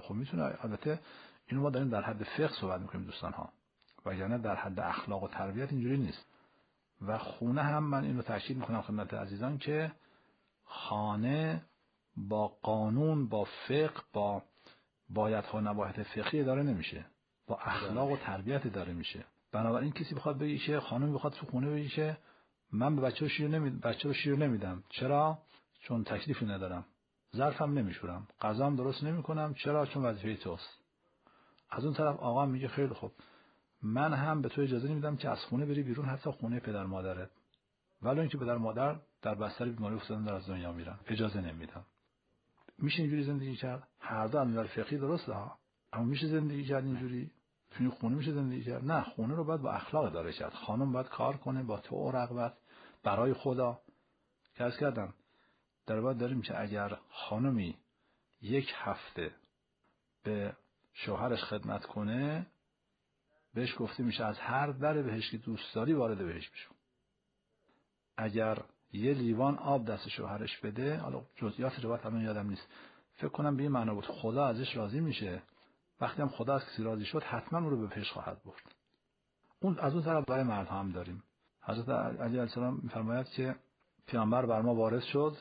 خب میتونه، البته اینو ما داریم در حد فقه صحبت میکنیم دوستان ها، وگرنه در حد اخلاق و تربیت اینجوری نیست. و خونه هم من اینو تاکید میکنم خدمت عزیزان که خانه با قانون، با فقه، با بایدها و نبایدها فقهی اداره نمیشه، با اخلاق و تربیت اداره میشه. بنابراین کسی بخواد بگه که خانم بخواد تو خونه بگه که من به بچه رو شیر نمیدم، چرا؟ چون تکلیفی ندارم، ظرفم نمیشورم، غذام درست نمیکنم، چرا؟ چون وظیفه توست. از اون طرف آقا میگه خیلی خوب، من هم به تو اجازه نمیدم که از خونه بری بیرون، حتی خونه پدر مادرت، ولی اینکه پدر مادر در بستر بیماری افتادن در از دنیا میرن، اجازه نمیدم. میشه اینجوری زندگی کرد؟ هر دو از نظر فقهی درسته ها، اما میشه زندگی کرد اینجوری؟ تو خونه میشه زندگی کرد؟ نه، خونه رو باید با اخلاق اداره کرد. خانم باید کار کنه با تو و رغبت برای خدا. که عرض کردم در بعد داریم که اگر خانمی 1 هفته به شوهرش خدمت کنه، بهش گفته میشه از هر در بهش که دوست داری وارد بهش بشو. اگر 1 لیوان آب دست شوهرش بده، حالا جزئیات روایت الان یادم نیست، فکر کنم به این معنا بود خدا ازش راضی میشه. وقتی هم خدا از کسی راضی شد حتما اون رو به پیش خواهد برد. اون از اون طرف برای مرد هم داریم. حضرت علی علیه السلام میفرماید که پیامبر بر ما وارد شد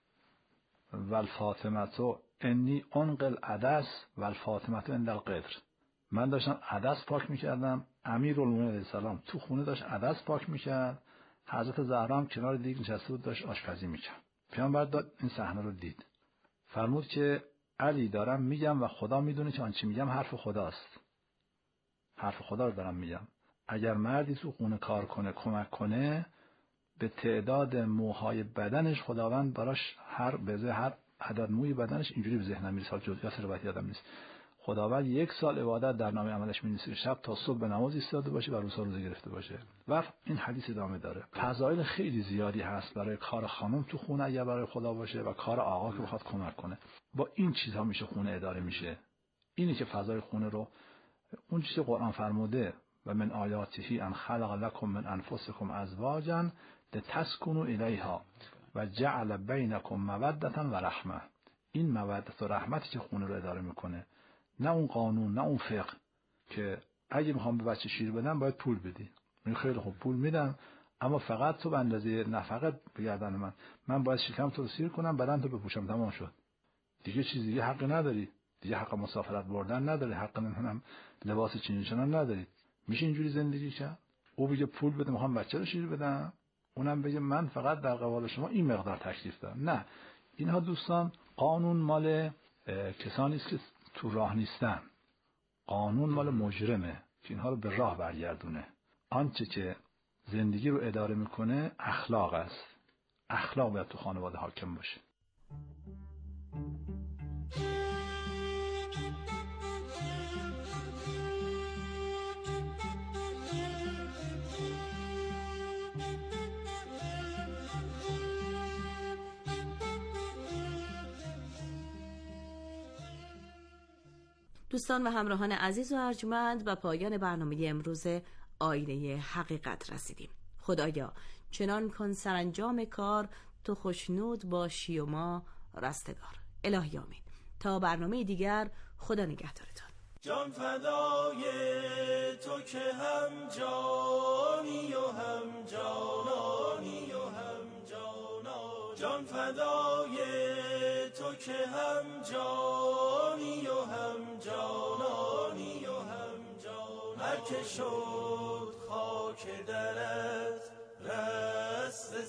والفاطمه انی انقل عدس والفاطمه عند القدر. من داشتم عدس پاک میکردم، امیرالمومنین علیه السلام تو خونه داشت عدس پاک میکرد، حضرت زهرا هم کنار دیگ نشسته بود داشت آشپزی میکرد. پیامبر داد این صحنه رو دید، فرمود که علی دارم میگم و خدا میدونه که آنچه میگم حرف خداست، حرف خدا رو دارم میگم. اگر مردی تو خونه کار کنه، کمک کنه، به تعداد موهای بدنش خداوند براش هر عدد موی بدنش، اینجوری به ذهنم میرسه، جزئیات روایت یادم نیست، خداوند 1 سال عبادت در نام عملش می‌نویسه، شب تا صبح به نماز ایستاده باشه و روزه گرفته باشه. و این حدیث ادامه داره. فضایل خیلی زیادی هست برای کار خانم تو خونه اگر برای خدا باشه و کار آقا که بخواد کمک کنه. با این چیزها میشه خونه اداره میشه. اینی که فضای خونه رو، اون چیزی که قرآن فرموده و من آیاته ان خلق لكم من انفسکم ازواجا لتسکنوا الیها و جعل بینکم موده و رحمه. این مودت و رحمتی که خونه رو اداره میکنه، نه اون قانون، نه اون فقه که اگه میخوام به بچه شیر بدم باید پول بدی. من خیلی خوب پول میدم، اما فقط تو به اندازه نفقه به گردن من باید شکم تو رو سیر کنم، بدن تو بپوشم، تمام شد. دیگه چیز دیگه حق نداری، دیگه حق مسافرت بردن نداری، حق نمیدونم لباس چینیشون نداری. میشه اینجوری زندگی کرد؟ او بگه پول بده میخوام بچه رو شیر بدم، اونم بگه من فقط در قبال شما این مقدار تکلیف دارم. نه، اینها دوستان قانون مال کسانی است که تو راه نیستن، قانون مال مجرمه که اینها رو به راه برگردونه. آنچه که زندگی رو اداره میکنه اخلاق است. اخلاق باید تو خانواده حاکم باشه. دوستان و همراهان عزیز و ارجمند، به پایان برنامه امروز آینه حقیقت رسیدیم. خدایا چنان کن سرانجام کار تو خوشنود باشی و ما رستگار. الهی آمین. تا برنامه دیگر، خدا نگهدارتان. جان فدای تو که هم جانی و هم جانانی و هم جانا، جان فدای تو که هم جانی و هم جانانی و هم جانا. هر که شد خاک درت رست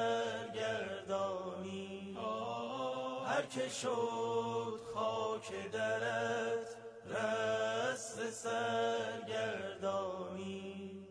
سرگردانی، هر که شد خاک درت رست سرگردانی.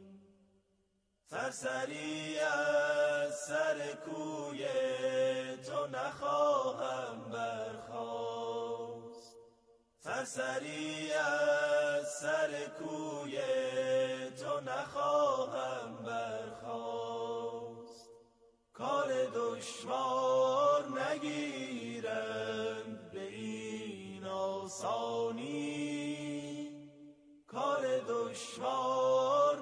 سرسری از سر کوی تو نخواهم برخاست، سرسری از سر کوی تو نخواهم برخاست. کار دشوار نگیرند به این آسانی، کار دشوار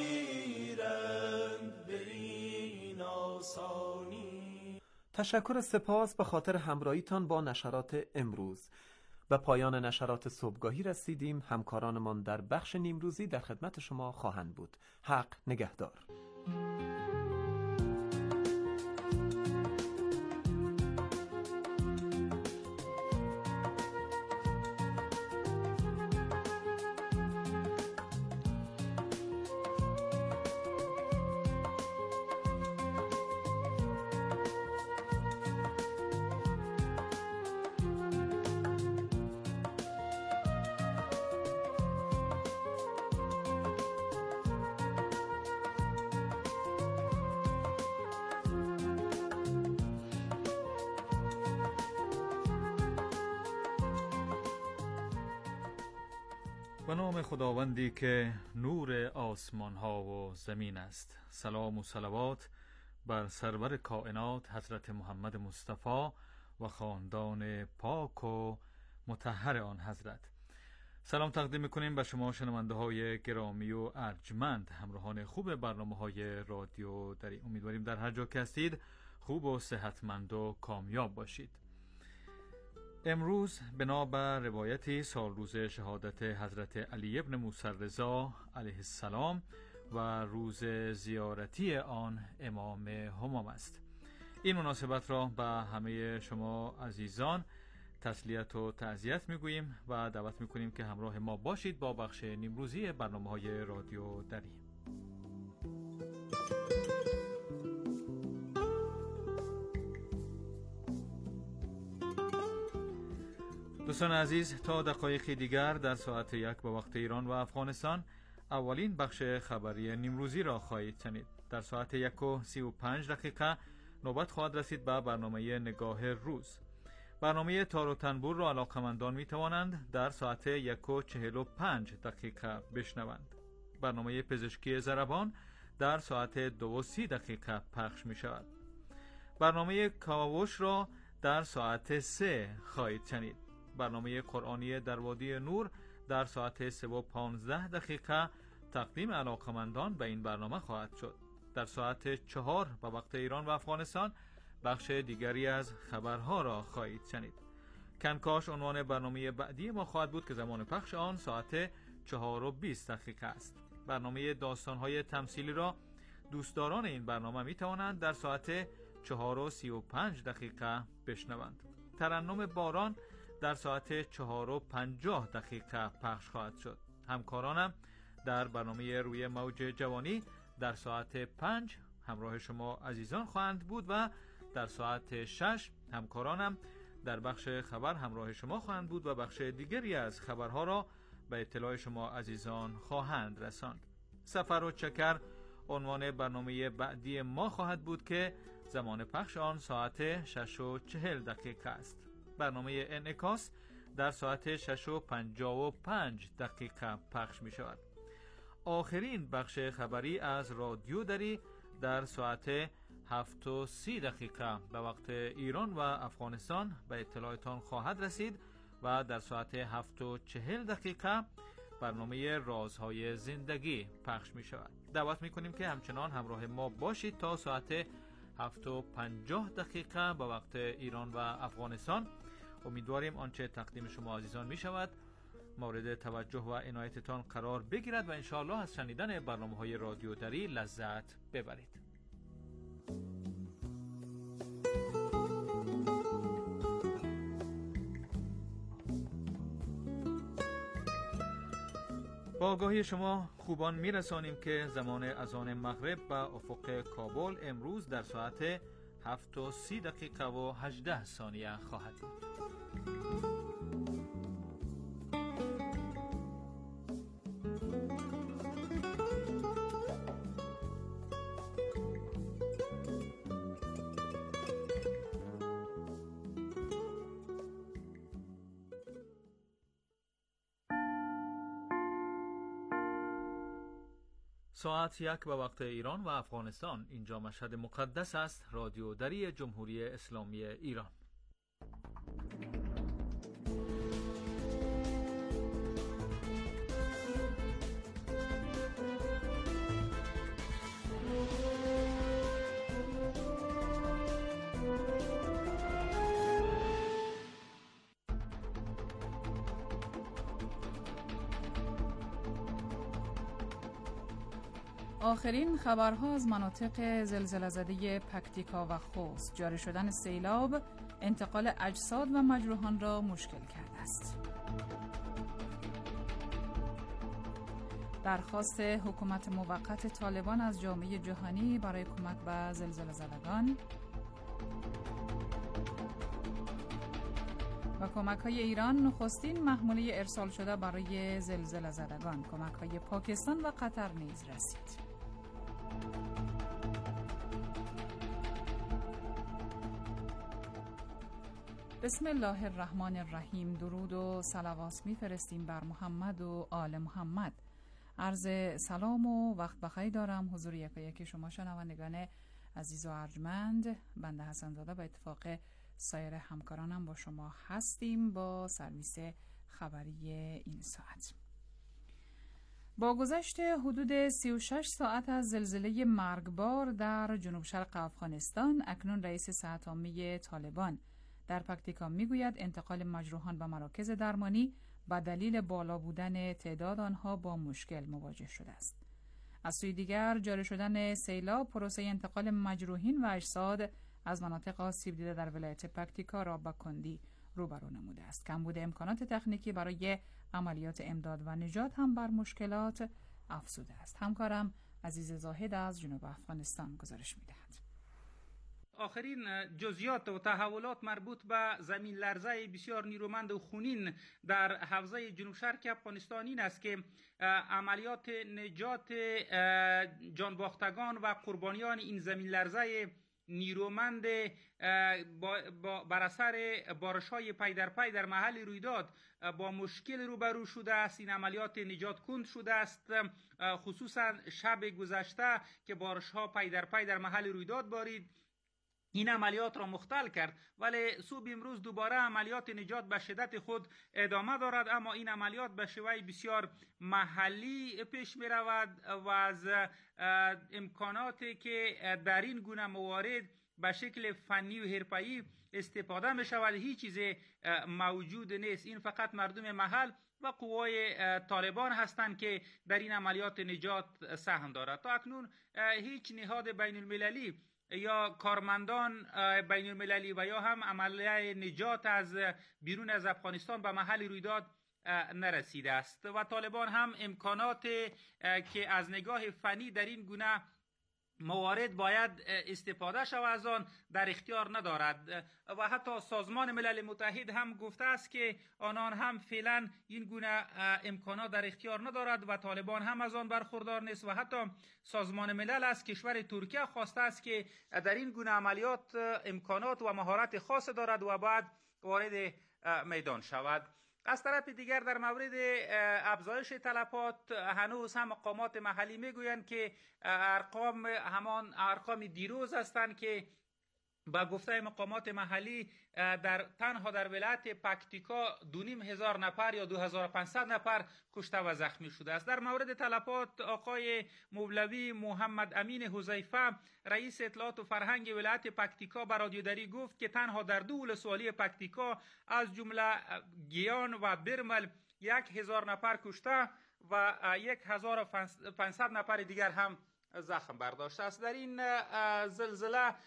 نگیرند به این آسانی. تشکر سپاس به خاطر همراهیتان با نشرات امروز. به پایان نشرات صبحگاهی رسیدیم. همکارانمان در بخش نیمروزی در خدمت شما خواهند بود. حق نگهدار. به نام خداوندی که نور آسمان ها و زمین است. سلام و صلوات بر سرور کائنات حضرت محمد مصطفی و خاندان پاک و مطهر آن حضرت. سلام تقدیم میکنیم به شما شنونده های گرامی و ارجمند، همراهان خوب برنامه های رادیو دری. امیدواریم در هر جا که هستید خوب و صحتمند و کامیاب باشید. امروز بنابر روایتی سال روز شهادت حضرت علی ابن موسی رضا علیه السلام و روز زیارتی آن امام همام است. این مناسبت را به همه شما عزیزان تسلیت و تعزیت میگوییم و دعوت میکنیم که همراه ما باشید با بخش نیمروزی برنامه های رادیو دری. دوستان عزیز، تا دقایقی دیگر در ساعت 1 به وقت ایران و افغانستان اولین بخش خبری نیمروزی را خواهید شنید. در ساعت 1:35 نوبت خواهد رسید به برنامه نگاه روز. برنامه تار و تنبور را علاقمندان می توانند در ساعت 1:45 بشنوند. برنامه پزشکی ضربان در ساعت 2:30 پخش می شود. برنامه کاوش را در ساعت 3 خواهید شنید. برنامه قرآنی در وادی نور در ساعت 3:15 تقدیم علاقمندان به این برنامه خواهد شد. در ساعت 4 به وقت ایران و افغانستان بخش دیگری از خبرها را خواهید شنید. کنکاش عنوان برنامه بعدی ما خواهد بود که زمان پخش آن ساعت 4:20 است. برنامه داستان‌های تمثیلی را دوستداران این برنامه می توانند در ساعت 4:35 بشنوند. ترنم باران در ساعت 4:50 پخش خواهد شد. همکارانم در برنامه روی موج جوانی در ساعت 5 همراه شما عزیزان خواهند بود و در ساعت 6 همکارانم در بخش خبر همراه شما خواهند بود و بخش دیگری از خبرها را به اطلاع شما عزیزان خواهند رساند. سفر و چکر عنوان برنامه بعدی ما خواهد بود که زمان پخش آن ساعت 6:40 است. برنامه انعکاس در ساعت 6:55 پخش می شود. آخرین بخش خبری از رادیو دری در ساعت 7:30 به وقت ایران و افغانستان به اطلاعتان خواهد رسید و در ساعت 7:40 برنامه رازهای زندگی پخش می شود. دعوت می کنیم که همچنان همراه ما باشید تا ساعت 7:50 به وقت ایران و افغانستان. امیدواریم آنچه تقدیم شما عزیزان می شود مورد توجه و عنایتتان قرار بگیرد و انشاءالله از شنیدن برنامه‌های رادیو دری لذت ببرید. با آگاهی شما خوبان میرسانیم که زمان اذان مغرب به افق کابل امروز در ساعت 7:30 و 18 خواهد بود. ساعت 1 به وقت ایران و افغانستان. اینجا مشهد مقدس است. رادیو دری جمهوری اسلامی ایران. آخرین خبرها از مناطق زلزله زده پکتیکا و خوست، جاری شدن سیلاب، انتقال اجساد و مجروحان را مشکل کرده است. درخواست حکومت موقت طالبان از جامعه جهانی برای کمک به زلزله زدگان و کمک‌های ایران نخستین محموله ارسال شده برای زلزله زدگان. کمک‌های پاکستان و قطر نیز رسید. بسم الله الرحمن الرحیم. درود و صلوات می‌فرستیم بر محمد و آل محمد. عرض سلام و وقت بخیر دارم حضور یکایک شما شنوندگان عزیز و ارجمند. بنده حسن زاده به اتفاق سایر همکارانم با شما هستیم با سرویس خبری این ساعت. با گذشت حدود 36 ساعت از زلزله مرگبار در جنوب شرق افغانستان، اکنون رئیس صحت عامه طالبان در پکتیکا میگوید انتقال مجروحان به مراکز درمانی به دلیل بالا بودن تعداد آنها با مشکل مواجه شده است. از سوی دیگر جاری شدن سیلاب پروسه انتقال مجروحین و اجساد از مناطق آسیب دیده در ولایت پکتیکا را به کندی روبرو نموده است. کمبود امکانات تکنیکی برای عملیات امداد و نجات هم بر مشکلات افزوده است. همکارم عزیز زاهد از جنوب افغانستان گزارش می‌دهد. آخرین جزئیات و تحولات مربوط به زمین لرزه بسیار نیرومند و خونین در حوزه جنوب شرق افغانستان این است که عملیات نجات جانباختگان و قربانیان این زمین لرزه نیرومند بر اثر بارش‌های پی در پی در محل رویداد با مشکل روبرو شده است. این عملیات نجات کند شده است، خصوصا شب گذشته که بارش‌ها پی در پی در محل رویداد بارید. این عملیات را مختل کرد، ولی صبح امروز دوباره عملیات نجات به شدت خود ادامه دارد، اما این عملیات به شیوه بسیار محلی پیش می رود و از امکاناتی که در این گونه موارد به شکل فنی و حرفه‌ای استفاده می شود هیچ چیز موجود نیست. این فقط مردم محل و قوای طالبان هستند که در این عملیات نجات سهم دارد. تا اکنون هیچ نهاد بین المللی یا کارمندان بین المللی و یا هم عملیه نجات از بیرون از افغانستان به محل رویداد نرسیده است و طالبان هم امکانات که از نگاه فنی در این گونه موارد باید استفاده شود از آن در اختیار ندارد و حتی سازمان ملل متحد هم گفته است که آنان هم فعلا این گونه امکانات در اختیار ندارد و طالبان هم از آن برخوردار نیست و حتی سازمان ملل از کشور ترکیه خواسته است که در این گونه عملیات امکانات و مهارت خاص دارد و باید وارد میدان شود. از طرف دیگر در مورد افزایش تلفات هنوز هم مقامات محلی میگویند که ارقام همان ارقام دیروز هستند که با گفته مقامات محلی تنها در ولایت پکتیکا 2500 نفر یا 2500 نفر کشته و زخمی شده است. در مورد تلفات آقای مولوی محمد امین حذیفه رئیس اطلاعات و فرهنگ ولایت پکتیکا به رادیو دری گفت که تنها در دو ولسوالی پکتیکا از جمله گیان و برمل 1000 نفر کشته و 1500 نفر دیگر هم زخم برداشته است. در این زلزله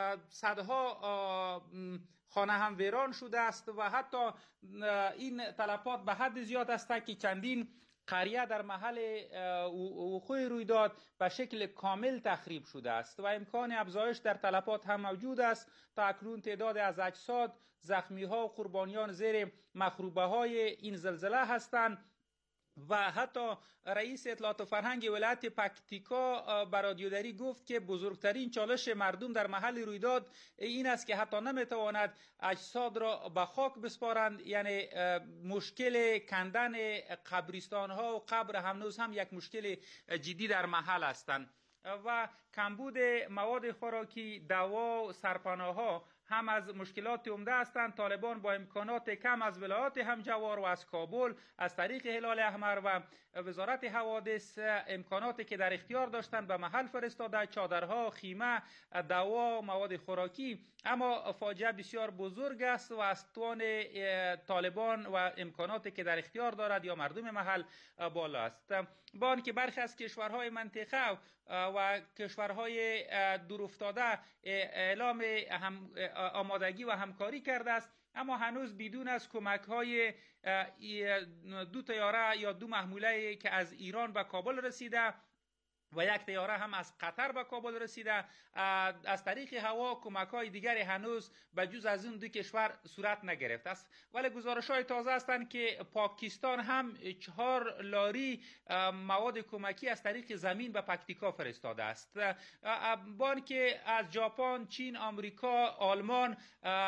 صدها خانه هم ویران شده است و حتی این تلفات به حد زیاد است که چندین قریه در محل وقوع رویداد به شکل کامل تخریب شده است و امکان افزایش در تلفات هم موجود است. تا اکنون تعداد از اجساد، زخمی ها و قربانیان زیر مخروبه های این زلزله هستند و حتی رئیس اطلاعات و فرهنگ ولایت پکتیکا به رادیو دری گفت که بزرگترین چالش مردم در محل رویداد این است که حتی نمیتواند اجساد را به خاک بسپارند، یعنی مشکل کندن قبرستان ها و قبر هنوز هم یک مشکل جدی در محل هستند و کمبود مواد خوراکی، دوا و سرپناه ها هم از مشکلات عمده هستند. طالبان با امکانات کم از ولایات همجوار و از کابل از طریق هلال احمر و وزارت حوادث امکاناتی که در اختیار داشتند به محل فرستاده، چادرها، خیمه، دوا، مواد خوراکی. اما فاجعه بسیار بزرگ است و از توان طالبان و امکاناتی که در اختیار دارد یا مردم محل بالا است. با آنکه برخی از کشورهای منطقه و کشورهای دورافتاده اعلام آمادگی و همکاری کرده است، اما هنوز بدون از کمک‌های 2 طیاره یا 2 محموله که از ایران به کابل رسیده و 1 طیاره هم از قطر به کابل رسیده، از طریق هوا کمک‌های دیگری هنوز به جز از این 2 کشور صورت نگرفته است. ولی گزارش‌های تازه هستند که پاکستان هم 4 لاری مواد کمکی از طریق زمین به پکتیکا فرستاده است. با آنکه از ژاپن، چین، آمریکا، آلمان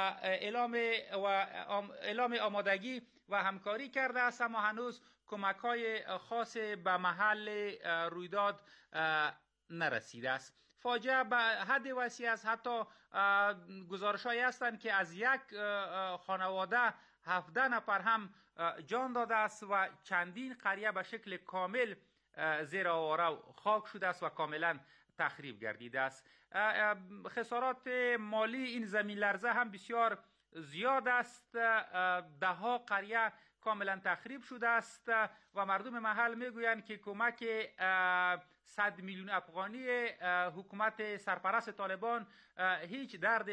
اعلام آمادگی و همکاری کرده است، اما هنوز کمک‌های خاص به محل رویداد نرسیده است. فاجعه به حد وسیع است. حتی گزارش‌هایی هستند که از یک خانواده 17 نفر هم جان داده است و چندین قریه به شکل کامل زیر آواره خاک شده است و کاملا تخریب گردیده است. خسارات مالی این زمین لرزه هم بسیار زیاد است. 10 قریه کاملا تخریب شده است و مردم محل میگویند که کمک 100 میلیون افغانی حکومت سرپرست طالبان هیچ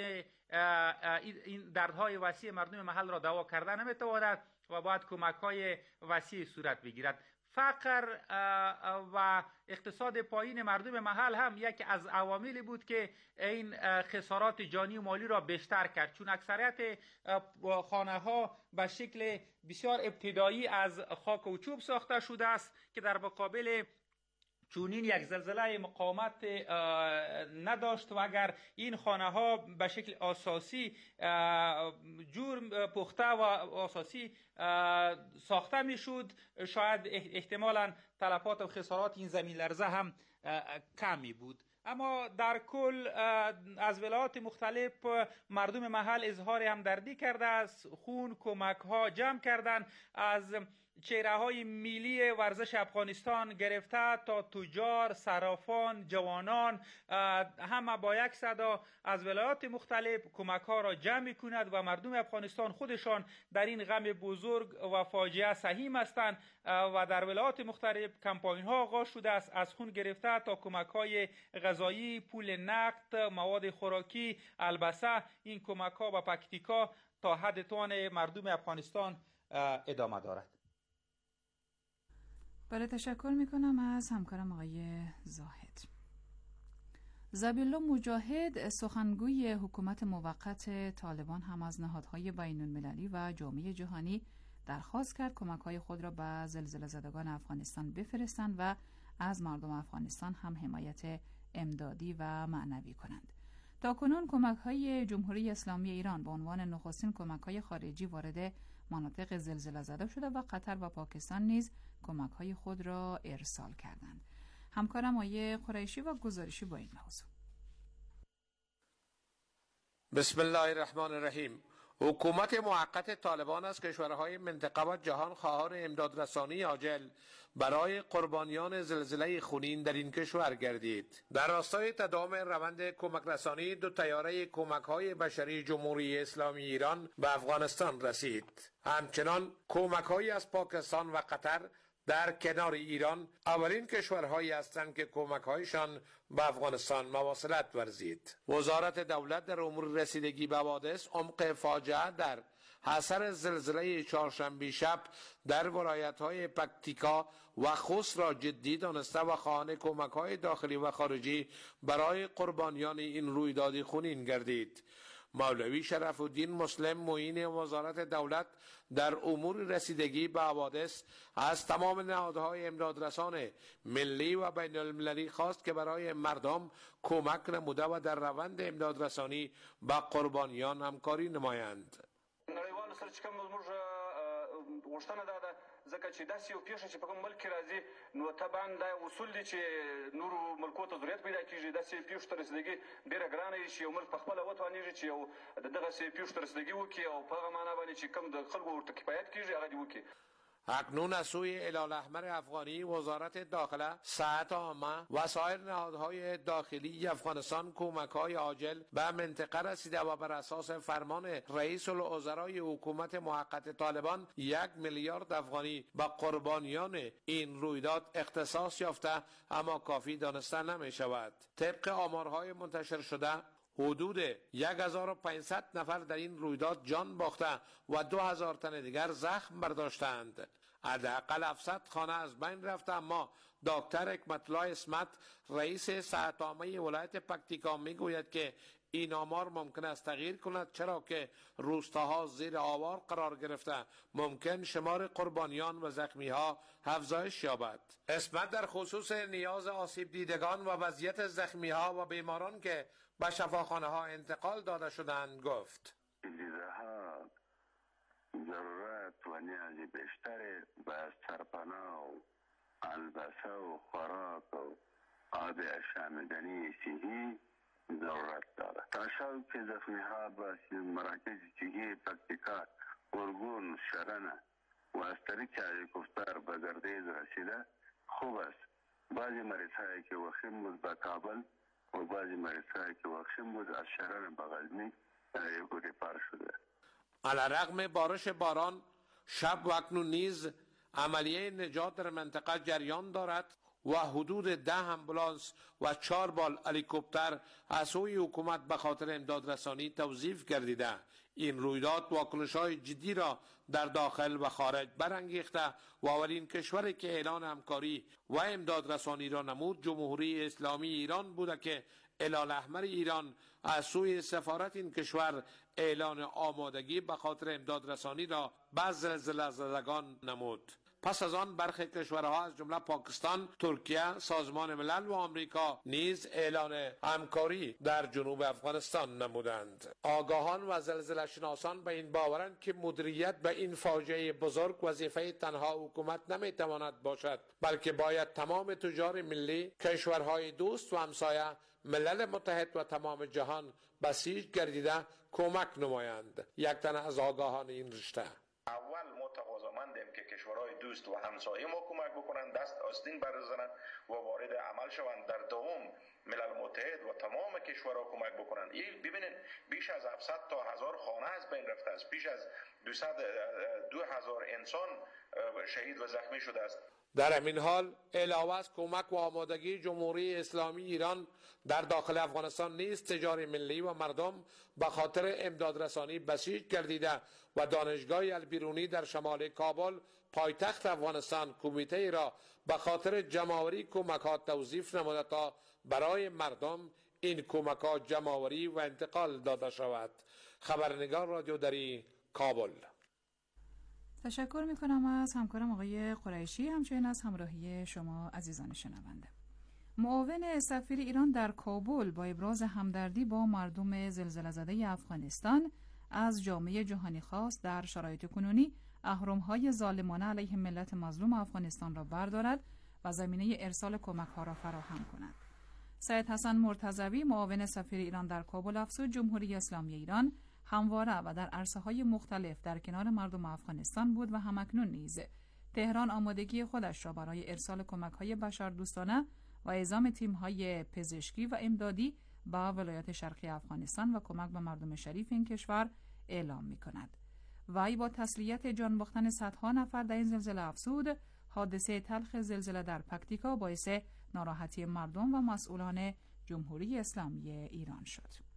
این دردهای وسیع مردم محل را دوا کرده نمیتواند و باید کمک‌های وسیع صورت بگیرد. فقر و اقتصاد پایین مردم محل هم یکی از عواملی بود که این خسارات جانی و مالی را بیشتر کرد، چون اکثریت خانه ها به شکل بسیار ابتدایی از خاک و چوب ساخته شده است که در مقابل چونین یک زلزله مقاومت نداشت و اگر این خانه ها به شکل اساسی جور پخته و اساسی ساخته می شد، شاید احتمالاً تلفات و خسارات این زمین لرزه هم کمی بود. اما در کل از ولایات مختلف مردم محل اظهار همدردی کرده است، خون کمک ها جمع کردند، از چهره های ملی ورزش افغانستان گرفته تا تجار، صرافان، جوانان، همه با یک صدا از ولایات مختلف کمک ها را جمع می کند و مردم افغانستان خودشان در این غم بزرگ و فاجعه سهیم هستند و در ولایات مختلف کمپاین ها آغاز شده است، از خون گرفته تا کمک های غذایی، پول نقد، مواد خوراکی، البسه. این کمک ها به پکتیکا تا حد توان مردم افغانستان ادامه دارد. بله، تشکر میکنم از همکارم آقای زاهد. ذبیحالله مجاهد سخنگوی حکومت موقت طالبان هم از نهادهای بین المللی و جامعه جهانی درخواست کرد کمک‌های خود را به زلزله زدگان افغانستان بفرستند و از مردم افغانستان هم حمایت امدادی و معنوی کنند. تاکنون کمک‌های جمهوری اسلامی ایران به عنوان نخستین کمک‌های خارجی وارد مناطق زلزله زده شده و قطر و پاکستان نیز کمک‌های خود را ارسال کردند. همکارم آیه قریشی و گزارشی با این موضوع. بسم الله الرحمن الرحیم. حکومت موقت طالبان از کشورهای منطقه و جهان خواهان امدادرسانی عاجل برای قربانیان زلزله خونین در این کشور گردید. در راستای تداوم روند کمک رسانی 2 طیاره کمک‌های بشری جمهوری اسلامی ایران به افغانستان رسید. همچنان کمک‌هایی از پاکستان و قطر در کنار ایران اولین کشورهایی هستند که کمک‌هایشان به افغانستان مواصلت ورزید. وزارت دولت در امور رسیدگی به حوادث عمق فاجعه در اثر زلزله چهارشنبه شب در ولایت‌های پکتیکا و خوست را جدی دانسته و خواهان کمک‌های داخلی و خارجی برای قربانیان این رویداد خونین گردید. مولوی شرف الدین مسلم معین وزارت دولت در امور رسیدگی به حوادث از تمام نهادهای امدادرسان ملی و بین المللی خواست که برای مردم کمک نموده و در روند امدادرسانی به قربانیان همکاری نمایند. نړیوالو سره چې کوم زموږ غوښتنه ده ځکه چې داسې یو پیښه چې په کوم ملک کې راځي نو طبعا دا اصول دي چې نورو ملکو ته ضرورت پیدا کېږي داسې پیښو ته رسیدګي ډېره ګرانه وي چې یو ملک پخپله وتوانېږي چې یو دغسې پیښو ته رسیدګي وکړي او په هغه معنا باندې چې کوم د خلکو ورته کفایت کېږي هغه دې وکړي. اکنون از سوی هلال‌احمر افغانی، وزارت داخله، صحت عامه و سایر نهادهای داخلی افغانستان کمک‌های عاجل به منطقه رسیده و بر اساس فرمان رئیس الوزرای حکومت موقت طالبان 1 میلیارد افغانی به قربانیان این رویداد اختصاص یافته، اما کافی دانسته نمی‌شود. طبق آمارهای منتشر شده حدود 1500 نفر در این رویداد جان باخته و 2000 تن دیگر زخم برداشتند. حداقل 700 خانه از بین رفته، اما دکتر حکمت الله اسمت رئیس صحت عامه ولایت پکتیکا میگوید که این آمار ممکن است تغییر کند، چرا که روستاها زیر آوار قرار گرفته ممکن شمار قربانیان و زخمی ها افزایش یابد. اسمت در خصوص نیاز آسیب دیدگان و وضعیت زخمی ها و بیماران که به شفاخانه ها انتقال داده شدند گفت: ضرورت و نیاز بیشتر به سرپناه و البسه و خوراک و آب شامدنی صحی ضرورت داره. تا شب که زخمی ها به مراکز صحی پکتیکا، ارگون، شرنه و از طریق هلیکوپتر به گردیز رسیده خوب است. بعضی مریض هایی که وخیم بود به کابل و بعضی مریض هایی که وخیم بود از شرن به غزنی ریپار شده. علیرغم بارش باران، شب و اکنون نیز عملیه نجات در منطقه جریان دارد و حدود 10 امبولانس و 4 بال هلیکوپتر از سوی حکومت به خاطر امدادرسانی توظیف گردیده. این رویداد واکنش‌های جدی را در داخل و خارج برانگیخته و اولین کشوری که اعلان همکاری و امدادرسانی را نمود جمهوری اسلامی ایران بوده که هلال‌احمر ایران از سوی سفارت این کشور اعلان آمادگی به خاطر امدادرسانی را به زلزله زدگان نمود. پس از آن برخی کشورها از جمله پاکستان، ترکیه، سازمان ملل و آمریکا نیز اعلان همکاری در جنوب افغانستان نمودند. آگاهان و زلزله شناسان به این باورند که مدیریت به این فاجعه بزرگ وظیفه تنها حکومت نمیتواند باشد، بلکه باید تمام تجار ملی، کشورهای دوست و همسایه، ملل متحد و تمام جهان بسیج گردیده کمک نمایند. یک تن از آگاهان این رشته: اول ما تقاضامندیم که کشورهای دوست و همسایه ما کمک بکنند، دست آستین بزنند و وارد عمل شوند. در دوم ملل متحد و تمام کشورها کمک بکنند. این ببینید بیش از 700 تا 1000 خانه از بین رفته است، بیش از 2000 انسان شهید و زخمی شده است. در همین حال علاوه از کمک و آمادگی جمهوری اسلامی ایران در داخل افغانستان نیز تجار ملی و مردم به خاطر امدادرسانی بسیج گردیده و دانشگاه البیرونی در شمال کابل پایتخت افغانستان کمیته را به خاطر جمع‌آوری کمک‌ها توظیف نموده تا برای مردم این کمک‌ها جمع‌آوری و انتقال داده شود. خبرنگار رادیو دری، کابل. تشکر میکنم از همکارم آقای قریشی، همچنین از همراهی شما عزیزان شنونده. معاون سفیر ایران در کابل با ابراز همدردی با مردم زلزله زده افغانستان از جامعه جهانی خواست در شرایط کنونی اهرم‌های ظالمانه علیه ملت مظلوم افغانستان را بردارد و زمینه ارسال کمک‌ها را فراهم کند. سید حسن مرتضوی معاون سفیر ایران در کابل افزود جمهوری اسلامی ایران همواره و در عرصه‌های مختلف در کنار مردم افغانستان بود و همکنون نیز تهران آمادگی خودش را برای ارسال کمک‌های بشردوستانه و اعزام تیم‌های پزشکی و امدادی به ولایات شرقی افغانستان و کمک به مردم شریف این کشور اعلام می‌کند. وی با تسلیت جان باختن صدها نفر در این زلزله افزود حادثه تلخ زلزله در پکتیکا باعث ناراحتی مردم و مسئولان جمهوری اسلامی ایران شد.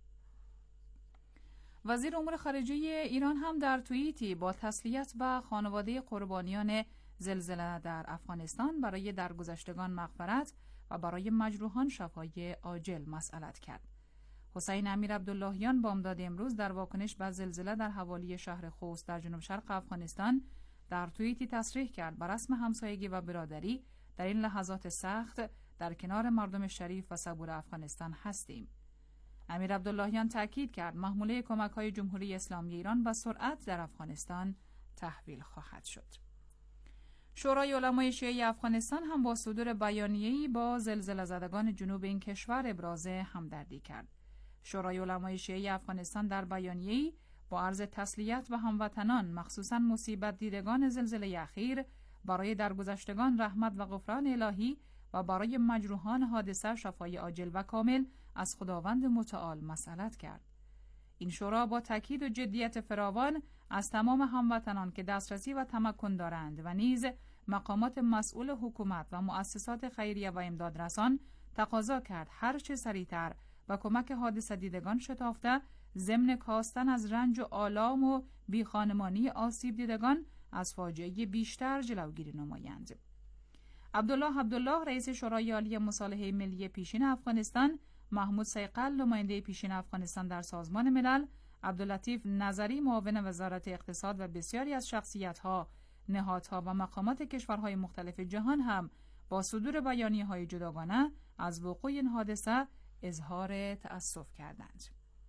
وزیر امور خارجه ایران هم در توییتی با تسلیت به خانواده قربانیان زلزله در افغانستان برای درگذشتگان مغفرت و برای مجروحان شفای عاجل مسئلت کرد. حسین امیر عبداللهیان بامداد امروز در واکنش به زلزله در حوالی شهر خوست در جنوب شرق افغانستان در توییتی تصریح کرد بر رسم همسایگی و برادری در این لحظات سخت در کنار مردم شریف و صبور افغانستان هستیم. امیر عبداللهیان تاکید کرد محموله کمک‌های جمهوری اسلامی ایران با سرعت در افغانستان تحویل خواهد شد. شورای علمای شیعه افغانستان هم با صدور بیانیه‌ای با زلزله زدگان جنوب این کشور ابراز همدردی کرد. شورای علمای شیعه افغانستان در بیانیه‌ای با عرض تسلیت به هموطنان مخصوصاً مصیبت دیدگان زلزله اخیر برای درگذشتگان رحمت و غفران الهی و برای مجروحان حادثه شفای عاجل و کامل از خداوند متعال مسئلت کرد. این شورا با تاکید و جدیت فراوان از تمام هموطنان که دسترسی و تمکن دارند و نیز مقامات مسئول حکومت و مؤسسات خیریه و امدادرسان تقاضا کرد هر چه سریعتر با کمک حادثه دیدگان شتافته ضمن کاستن از رنج و آلام و بیخانمانی آسیب دیدگان از فاجعه بیشتر جلوگیری نمایند. عبدالله رئیس شورای عالی مصالحه ملی پیشین افغانستان، محمود صیقل نماینده پیشین افغانستان در سازمان ملل، عبداللطیف نظری معاون وزارت اقتصاد و بسیاری از شخصیت‌ها، نهادها و مقامات کشورهای مختلف جهان هم با صدور بیانیه‌های جداگانه از وقوع این حادثه اظهار تأسف کردند.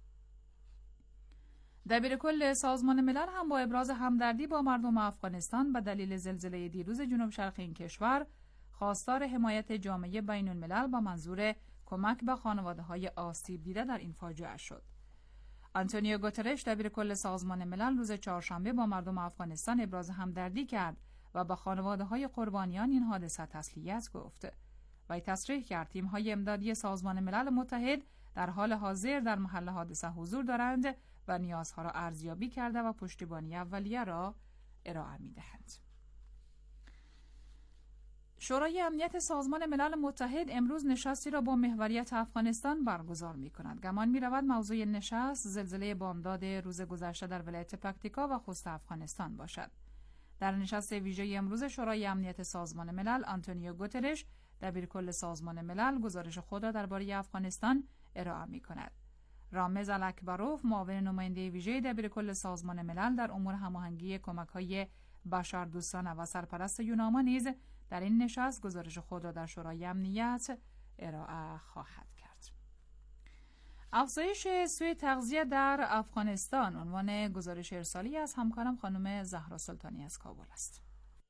دبیرکل سازمان ملل هم با ابراز همدردی با مردم افغانستان به دلیل زلزله دیروز جنوب شرقی این کشور خواستار حمایت جامعه بین الملل با منظور کمک به خانواده‌های آسیب دیده در این فاجعه شد. آنتونیو گوترش دبیرکل سازمان ملل روز چهارشنبه با مردم افغانستان ابراز همدردی کرد و به خانواده‌های قربانیان این حادثه تسلیت گفت. وی تصریح کرد تیم‌های امدادی سازمان ملل متحد در حال حاضر در محل حادثه حضور دارند و نیازها را ارزیابی کرده و پشتیبانی اولیه را ارائه می‌دهند. شورای امنیت سازمان ملل متحد امروز نشستی را با محوریت افغانستان برگزار می‌کند. گمان می‌رود موضوع نشست زلزله بامداد روز گذشته در ولایت پکتیکا و خوست افغانستان باشد. در نشست ویژه امروز شورای امنیت سازمان ملل، آنتونیو گوترش دبیرکل سازمان ملل گزارش خود را درباره افغانستان ارائه می‌کند. رامز الاکبروف معاون نماینده ویژه دبیرکل سازمان ملل در امور هماهنگی کمک‌های بشردوستانه و سرپرست یوناما نیز در این نشست گزارش خود را در شورای امنیت ارائه خواهد کرد. افزایش سوء تغذیه در افغانستان عنوان گزارش ارسالی از همکارم خانم زهرا سلطانی از کابل است.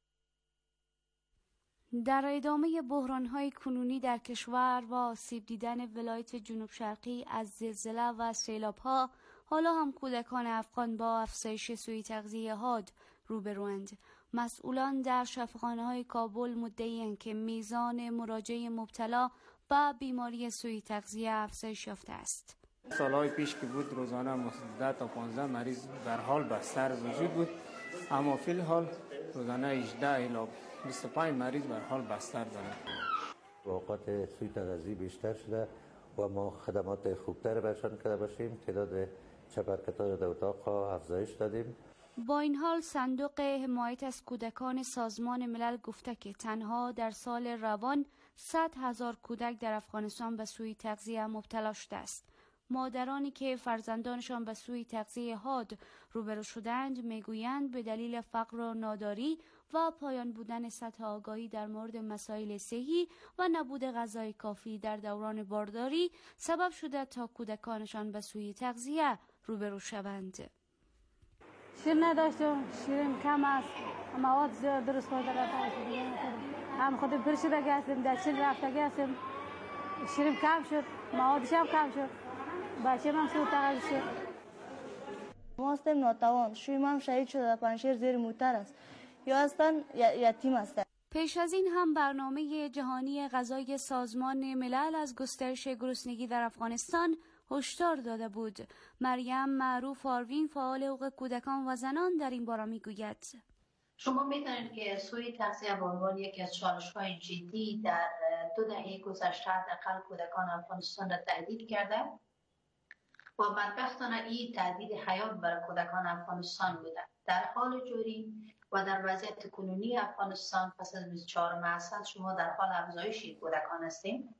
در ادامه بحران‌های کنونی در کشور و آسیب دیدن ولایت جنوب شرقی از زلزله و سیلاب‌ها، حالا هم کودکان افغان با افزایش سوء تغذیه حاد روبروند. مسئولان در شفاخانه‌های کابل مدعی‌اند که میزان مراجعه مبتلا به بیماری سوء تغذیه افزایش یافته است. سالهای پیش که بود روزانه 10 تا 15 مریض در حال بستر وجود بود، اما فی الحال روزانه 18 الی 25 مریض در حال بستر دارند. واقعات سوء تغذیه بیشتر شده و ما خدمات خوبتر برشان کرده باشیم. تعداد چپرکت‌ها در اتاق افزایش دادیم. با این حال صندوق حمایت از کودکان سازمان ملل گفته که تنها در سال روان 100,000 کودک در افغانستان به سوء تغذیه مبتلا شده است. مادرانی که فرزندانشان به سوء تغذیه حاد روبرو شدند میگویند به دلیل فقر و ناداری و پایان بودن سطح آگاهی در مورد مسائل صحی و نبود غذای کافی در دوران بارداری سبب شده تا کودکانشان به سوء تغذیه روبرو شوند. شیر نداشتم، شیرم کم است، مواد زیاد درست خورده هم خود پرشده گستم، در چین رفته گستم، شیرم کم شد، موادش هم کم شد، بچه من سوء تغذیه شد. ما هستیم ناتوان، شویم هم شهید شده، پنشیر زیر موتر است یا هستن یتیم هستن. پیش از این هم برنامه جهانی غذای سازمان ملل از گسترش گرسنگی در افغانستان هشدار داده بود. مریم معروف آروین فعال حقوق کودکان و زنان در این باره میگوید: شما می‌دانید که سوء تغذیه به عنوان یکی از چالش‌های جدی در 2 دهه گذشته حداقل کودکان افغانستان را تهدید کرده و بدبختانه این تهدید حیات برای کودکان افغانستان بوده. در حال جاری و در وضعیت کنونی افغانستان پس از 24 اسد شما در حال افزایش کودکان هستیم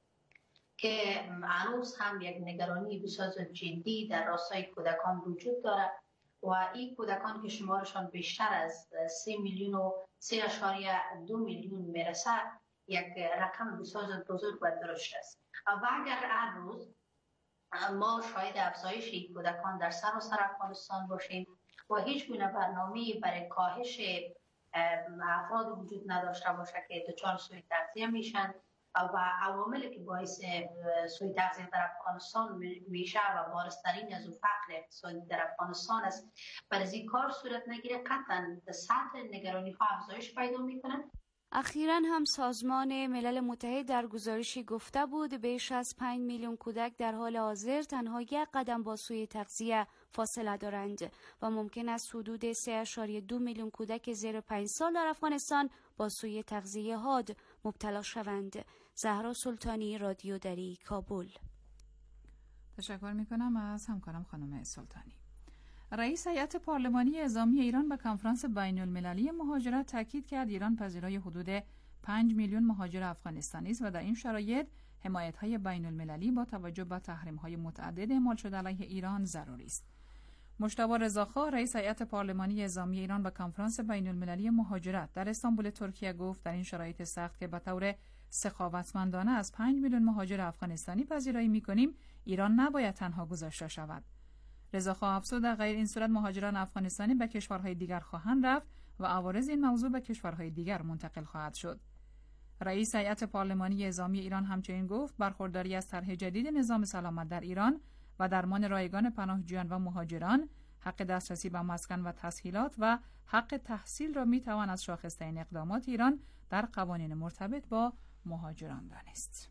که هنوز هم یک نگرانی بسیار جدی در راستای کودکان وجود دارد و این کودکان که شمارشان بیشتر از 3 میلیون و 3.2 میلیون میرسه یک رقم بسیار بزرگ و درشت است. و اگر هر روز ما شاهد افزایش این کودکان در سراسر افغانستان باشیم و هیچ گونه برنامه‌ای برای کاهش افراد وجود نداشته باشه که دچار سوء تغذیه میشن و عواملی که باعث سوء تغذیه در افغانستان میشه و بارزترین از فقر اقتصادی در افغانستان است، برای این کار صورت نگیره قطعا سطح نگرانی ها افزایش پیدا میکنه. اخیراً هم سازمان ملل متحد در گزارشی گفته بود بیش از 5 میلیون کودک در حال حاضر تنها یک قدم با سوی تغذیه فاصله دارند و ممکن است حدود 3.2 میلیون کودک زیر 5 سال در افغانستان با سوی تغذیه حاد مبتلا شوند. زهرا سلطانی، رادیو دری، کابل. تشکر میکنم از همکارم خانم سلطانی. رئیس هیئت پارلمانی اعزامی ایران به کنفرانس بین المللی مهاجرت تاکید کرد ایران پذیرای حدود 5 میلیون مهاجر افغانستانی است و در این شرایط حمایت‌های بین المللی با توجه به تحریم‌های متعدد اعمال شده علیه ایران ضروری است. مجتبی رضاخواه رئیس هیئت پارلمانی اعزامی ایران به کنفرانس بین المللی مهاجرت در استانبول ترکیه گفت در این شرایط سخت که به طور سخاوتمندانه از 5 میلیون مهاجر افغانستانی پذیرایی می‌کنیم، ایران نباید تنها گذاشته شود. رضاخواه افزود در غیر این صورت مهاجران افغانستانی به کشورهای دیگر خواهند رفت و عوارض این موضوع به کشورهای دیگر منتقل خواهد شد. رئیس هیئت پارلمانی اعزامی ایران همچنین گفت برخورداری از طرح جدید نظام سلامت در ایران و درمان رایگان پناهجویان و مهاجران، حق دسترسی به مسکن و تسهیلات و حق تحصیل را میتوان از شاخص‌ترین اقدامات ایران در قوانین مرتبط با مهاجران دانست.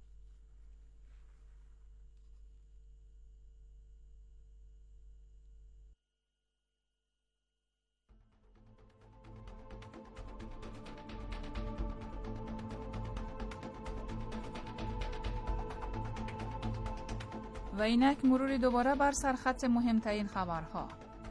و اینک مروری دوباره بر سرخط مهمترین خبرها.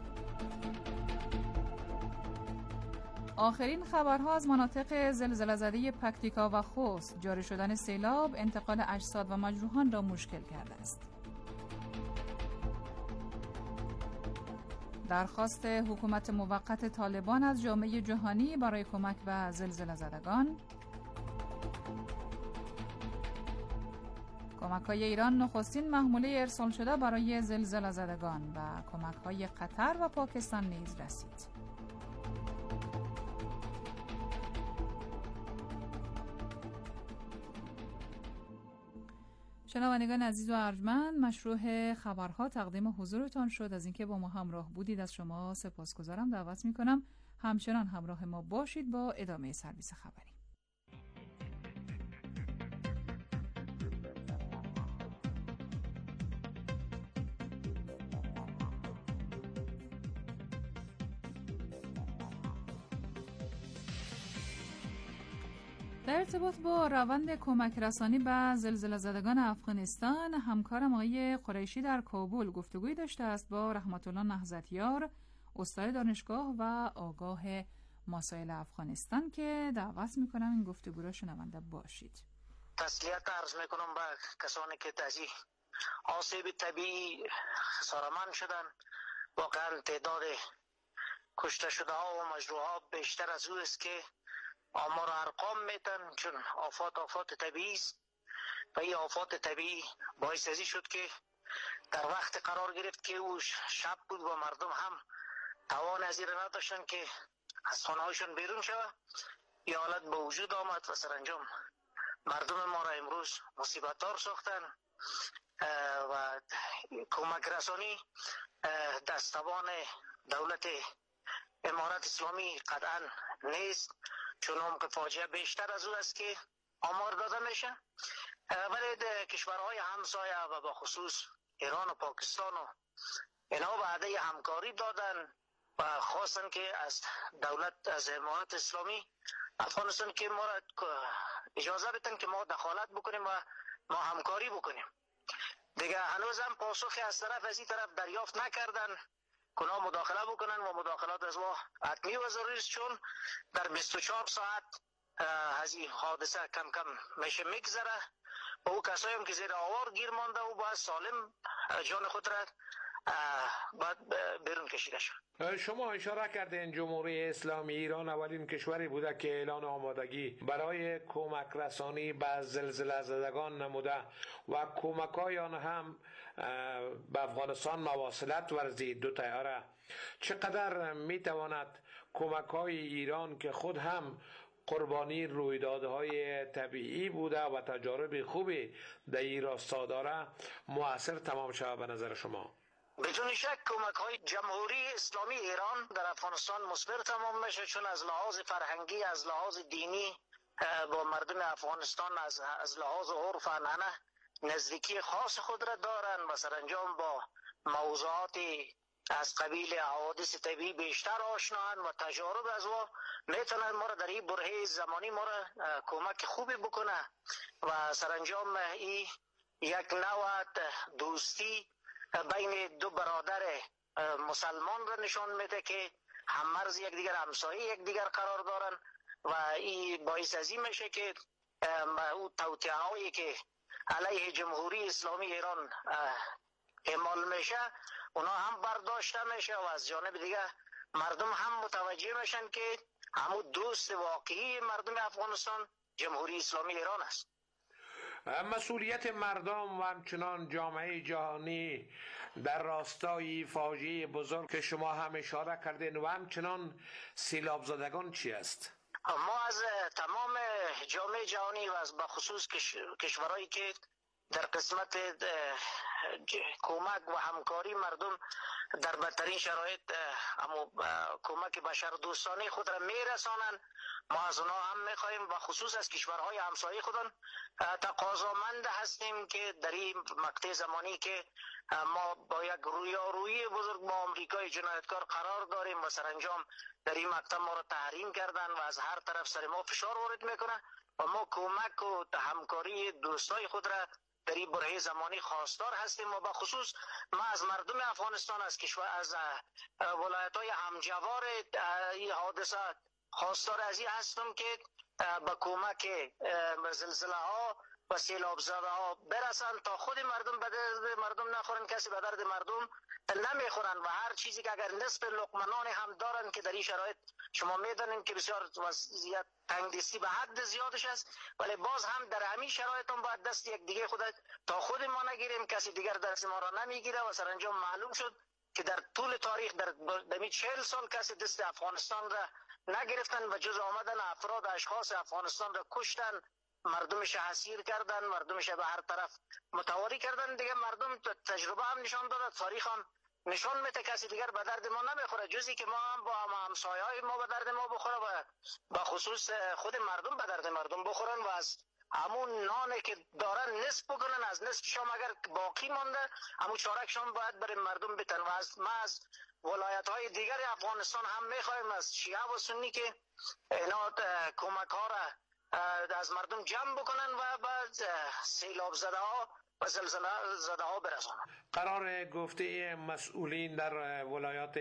آخرین خبرها از مناطق زلزله زده پکتیکا و خوست. جاری شدن سیلاب انتقال اجساد و مجروحان را مشکل کرده است. درخواست حکومت موقت طالبان از جامعه جهانی برای کمک به زلزله زدگان. کمک‌های ایران نخستین محموله ارسال شده برای زلزله زدگان و کمک‌های قطر و پاکستان نیز رسید. شنوندگان عزیز و ارجمند، مشروع خبرها تقدیم حضورتان شد. از اینکه با ما همراه بودید از شما سپاسگزارم. دعوت می‌کنم همچنان همراه ما باشید با ادامه سرویس خبری. در ارتباط با روند کمک رسانی به زلزله زدگان افغانستان، همکارم آقای قریشی در کابل گفتگوی داشته است با رحمت الله نهضتیار، استاد دانشگاه و آگاه مسائل افغانستان که دعوت میکنم این گفتگو را شنونده باشید. تسلیت عرض میکنم به کسانی که تازی آسیب طبیعی خسارمند شدن. واقعا تعداد کشته شده ها و مجروح ها بیشتر از او است که آمار و ارقام میتن، چون آفات طبیعی است و این آفات طبیعی باعث ازی شد که در وقت قرار گرفت که او شب بود و مردم هم توان از این نداشتن که از خانه هاشون بیرون شود. این حالت به وجود آمد و سرانجام مردم ما را امروز مصیبت دار ساختن و کمک رسانی دستوان دولت امارت اسلامی قطعا نیست، چون عمق فاجعه بیشتر از او است که آمار داده میشه. ولی کشورهای همسایه و با خصوص ایران و پاکستان و اینا وعده همکاری دادن و خواستن که از دولت از امارت اسلامی افغانستان که ما را اجازه بدن که ما دخالت بکنیم و ما همکاری بکنیم. دیگه هنوز هم پاسخی از طرف از این طرف دریافت نکردن کنا مداخله بکنن و مداخلات از ما حتمی و ضروری است، چون در 24 ساعت از این حادثه کم کم میشه میگذره و او کسایی هم که زیر آوار گیر مانده و باید سالم جان خود را باید بیرون کشیده شد. شما اشاره کردین جمهوری اسلامی ایران اولین کشوری بوده که اعلان آمادگی برای کمک رسانی به زلزله زدگان نموده و کمک‌های آن هم به افغانستان مواصلت ورزید. دو طیاره چقدر میتواند کمک‌های ایران که خود هم قربانی رویدادهای طبیعی بوده و تجارب خوبی در این راستا داره مؤثر تمام شود به نظر شما؟ بدون شک کمک‌های جمهوری اسلامی ایران در افغانستان مثمر تمام میشه، چون از لحاظ فرهنگی، از لحاظ دینی با مردم افغانستان از لحاظ عرف و عنعنه نزدیکی خاص خود را دارن و سرانجام با موضوعات از قبیل حوادث طبیعی بیشتر آشنان و تجارب از او میتونن ما را در این برهه زمانی ما را کمک خوبی بکنه و سرانجام این یک نوع دوستی بین دو برادر مسلمان را نشان میده که هم مرز یکدیگر، همسایه یکدیگر قرار دارن و این باعث از این میشه که او توطئه هایی که علیه جمهوری اسلامی ایران اعمال میشه اونا هم برداشته میشه و از جانب دیگه مردم هم متوجه میشن که همون دوست واقعی مردم افغانستان جمهوری اسلامی ایران است. مسئولیت مردم و همچنان جامعه جهانی در راستای فاجعه بزرگ که شما هم اشاره کردین و همچنان سیلاب زدگان چی است؟ ما از تمام جامعه جهانی و از بخصوص کشورهایی که در قسمت کمک و همکاری مردم در بدترین شرایط کمک بشر دوستانه خود را میرسانند، ما از اونا هم میخواهیم و خصوص از کشورهای همسایه خودن تقاضامند هستیم که در این مقطع زمانی که ما با یک رویارویی بزرگ با آمریکای جنایتکار قرار داریم و سرانجام در این مقطع ما را تحریم کردن و از هر طرف سر ما فشار وارد میکنه و ما کمک و همکاری دوستای خود را در این برهه زمانی خواستار هستیم و به خصوص ما از مردم افغانستان از کشور از ولایت‌های همجوار این حادثات خواستار از این هستم که به کمک زلزله ها و سیلاب زده ها برسن تا خود مردم به درد مردم نخورن، کسی به درد مردم نمیخورن و هر چیزی که اگر نصف لقمه هم دارن که در این شرایط شما میدونین که بسیار وضعیت تنگدستی به حد زیادش است، ولی باز هم در همین شرایط هم باید دست یک دیگه تا خود ما نگیریم، کسی دیگر دست ما را نمیگیره و سرانجام معلوم شد که در طول تاریخ در 40 سال کسی دست افغانستان را نگرفتن و جز آمدن افراد اشخاص افغانستان را کشتن، مردمش اسیر کردن، مردمش به هر طرف متواری کردن. دیگه مردم تجربه هم نشان داده، تاریخ هم نشان میده کسی دیگر به درد ما نمیخوره جزی که ما هم با همسایه‌های ما به درد ما بخوره و به خصوص خود مردم به درد مردم بخورن و از همون نانی که دارن نصف بکنن، از نصفش هم اگر باقی مانده همون چارکشان باید برای مردم بتن و از ولایت‌های دیگر افغانستان هم میخوایم از شیعه و سنی که اینا کمک ها را از مردم جمع بکنن و بعد سیلاب زده ها و زلزله زده ها برسانن. قرار گفته مسئولین در ولایات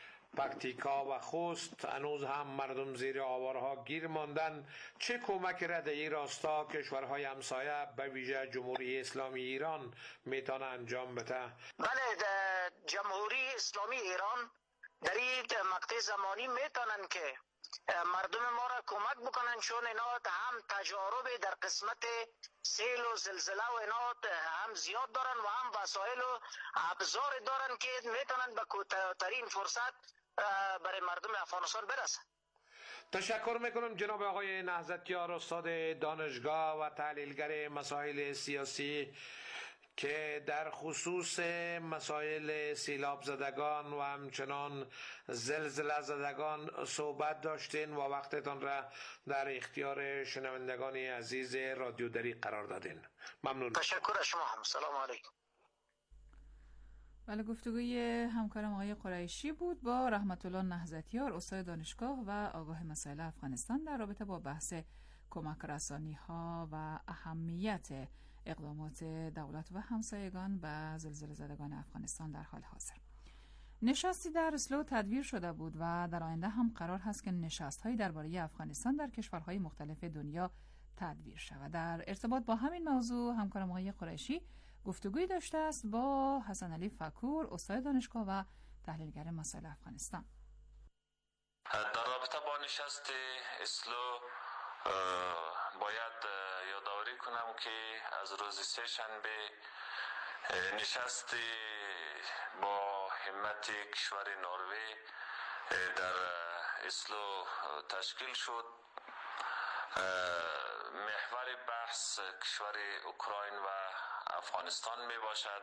پکتیکا و خوست هنوز هم مردم زیر آوارها گیر ماندن، چه کمک را در این راستا کشورهای همسایه به ویژه جمهوری اسلامی ایران میتونه انجام بده؟ بله، جمهوری اسلامی ایران در این مقطع زمانی میتونن که مردم ما را کمک بکنن، چون اینا هم تجارب در قسمت سیل و زلزله و اینا هم زیاد دارن و هم وسایل و ابزار دارن که میتونن به کوتاه‌ترین فرصت برای مردم افغانستان برسن. تشکر میکنم جناب آقای نهضتیار، استاد دانشگاه و تحلیلگر مسائل سیاسی که در خصوص مسائل سیلاب زدگان و همچنان زلزله زدگان صحبت داشتین و وقتتان را در اختیار شنوندگان عزیز رادیو دری قرار دادین. ممنون. تشکر از شما هم. سلام علیکم. بله، گفتگوی همکارم آقای قریشی بود با رحمت الله نهضتیار، استاد دانشگاه و آگاه مسائل افغانستان در رابطه با بحث کمک رسانی ها و اهمیت اقدامات دولت و همسایگان به زلزله زدگان افغانستان در حال حاضر. نشستی در اسلو تدبیر شده بود و در آینده هم قرار هست که نشست‌هایی درباره افغانستان در کشورهای مختلف دنیا تدبیر شود. در ارتباط با همین موضوع همکارم آقای قریشی گفتگویی داشته است با حسن علی فکور، استاد دانشگاه و تحلیلگر مسائل افغانستان. در رابطه با نشست اسلو باید یادآوری کنم که از روز سه شنبه نشست با همت کشور نروژ در اسلو تشکیل شد، محور بحث کشور اوکراین و افغانستان می باشد.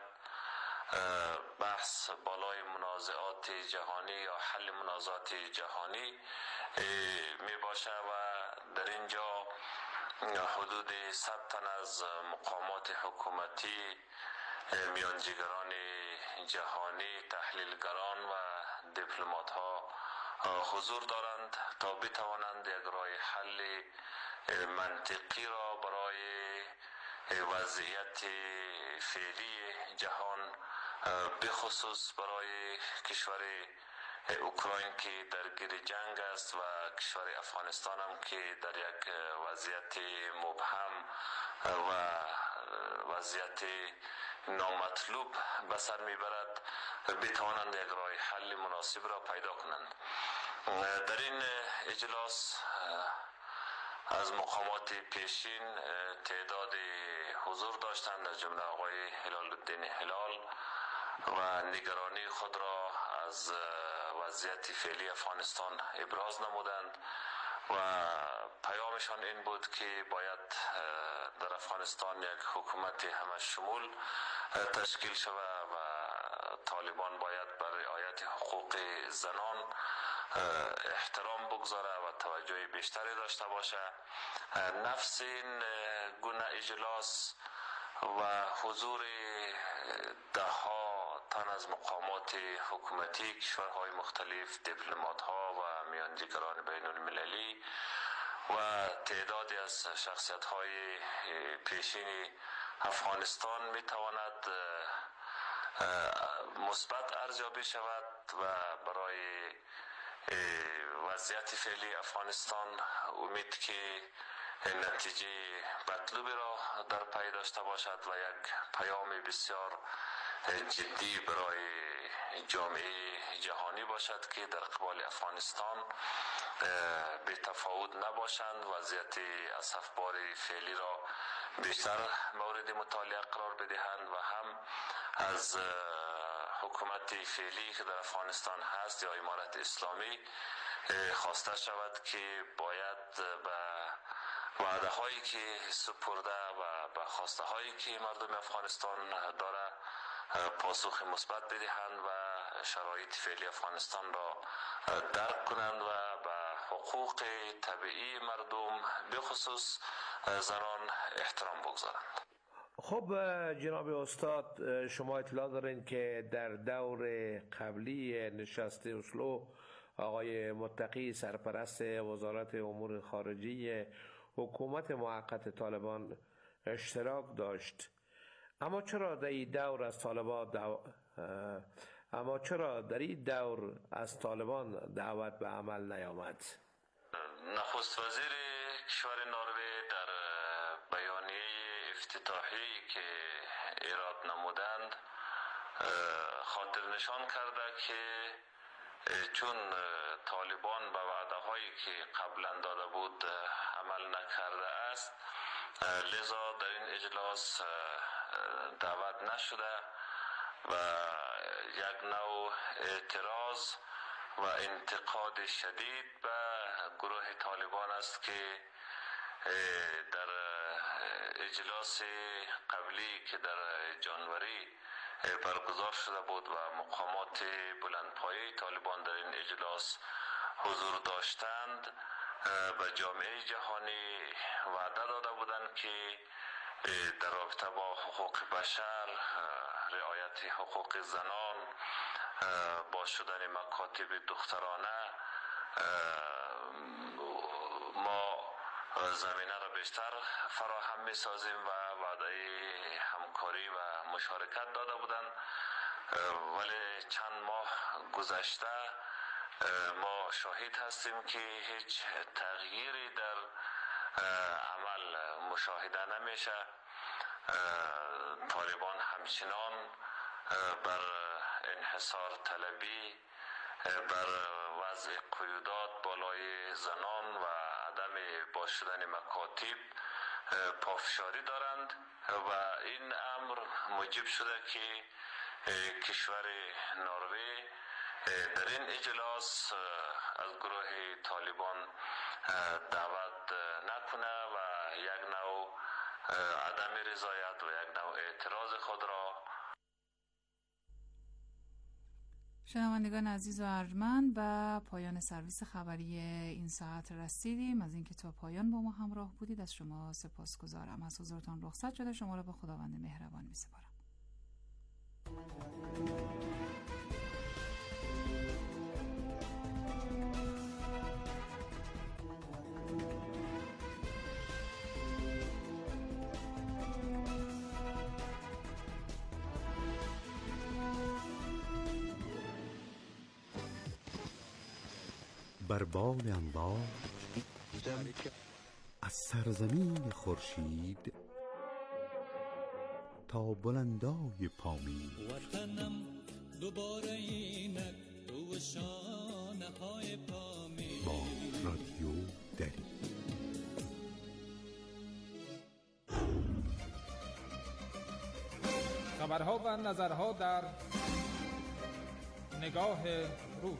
بحث بالای منازعات جهانی یا حل منازعات جهانی می باشد و در اینجا حدود 100 تن از مقامات حکومتی، میانجیگران جهانی، تحلیلگران و دیپلمات ها حضور دارند تا بتوانند یک راه حل منطقی را برای وضعیت فعلی جهان، بخصوص برای کشور اوکراین که درگیر جنگ است و کشور افغانستان هم که در یک وضعیت مبهم و وضعیت نامطلوب به سر میبرد، بتوانند یک راه حل مناسب را پیدا کنند. در این اجلاس از مقامات پیشین تعداد حضور داشتند، از جمله آقای هلال الدین هلال، و نگرانی خود را از وضعیت فعلی افغانستان ابراز نمودند و پیامشان این بود که باید در افغانستان یک حکومت همه شمول تشکیل شود و طالبان باید بر رعایت حقوق زنان احترام بگذاره و توجه بیشتری داشته باشه. نفس این گونه اجلاس و حضور ده‌ها تن از مقامات حکومتی کشورهای مختلف، دیپلمات ها و میانجیگران بین المللی و تعدادی از شخصیت های پیشین افغانستان می تواند مثبت ارزیابی شود و برای وضعیت فعلی افغانستان امید که نتیجه مطلوبی را در پی داشته باشد و یک پیام بسیار جدی برای جامعه جهانی باشد که در قبال افغانستان به تفاوت نباشند، وضعیت اسفبار فعلی را بیشتر مورد مطالعه قرار بدهند و هم از حکومت فعلی که در افغانستان هست یا امارت اسلامی خواسته شود که باید به وعده هایی که سپرده و به خواسته هایی که مردم افغانستان داره پاسخ مثبت بدهند و شرایط فعلی افغانستان را درک کنند و به حقوق طبیعی مردم به خصوص زنان احترام بگذارند. خب جناب استاد، شما اطلاع دارین که در دور قبلی نشست اسلو آقای متقی سرپرست وزارت امور خارجه حکومت موقت طالبان اشتراک داشت، اما چرا در این دور از طالبان دعوت به عمل نیامد؟ نخست وزیر کشور نروژ در بیانیه افتتاحی که ایراد نمودند خاطر نشان کرده که چون طالبان به وعده هایی که قبلا داده بود عمل نکرده است، لذا در این اجلاس دعوت نشده و یک نوع اعتراض و انتقاد شدید به گروه طالبان است که در اجلاس قبلی که در جانوری برگزار شده بود و مقامات بلندپایه طالبان در این اجلاس حضور داشتند، به جامعه جهانی وعده داده بودند که در رابطه با حقوق بشر، رعایت حقوق زنان، با شدن مکاتب دخترانه ما زمینه را بیشتر فراهم می سازیم و وعده همکاری و مشارکت داده بودند، ولی چند ماه گذشته ما شاهد هستیم که هیچ تغییری در عمل مشاهده نمیشه. طالبان همچنان بر انحصار طلبی، بر وضع قیودات بالای زنان و عدم باز شدن مکاتب پافشاری دارند و این امر موجب شده که کشور نروژ در این اجلاس از گروه طالبان دعوت نکنه و یک نوع عدم رضایت و یک نوع اعتراض خود را. شنوندگان عزیز و ارجمند، به پایان سرویس خبری این ساعت رسیدیم. از اینکه تا پایان با ما همراه بودید از شما سپاسگزارم. از حضورتان رخصت شده شما را به خداوند مهربان می‌سپارم. بر بال انبار از سرزمین خورشید تا بلندای پامین، وطنم دوباره اینک تو شانه های پامین، با رادیو دری. خبرها و نظرها در نگاه روز.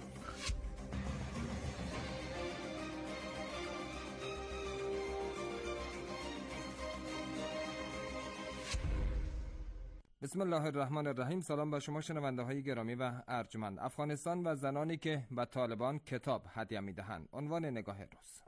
بسم الله الرحمن الرحیم. سلام به شما شنونده های گرامی و ارجمند. افغانستان و زنانی که به طالبان کتاب هدیه میدهند، عنوان نگاه روز.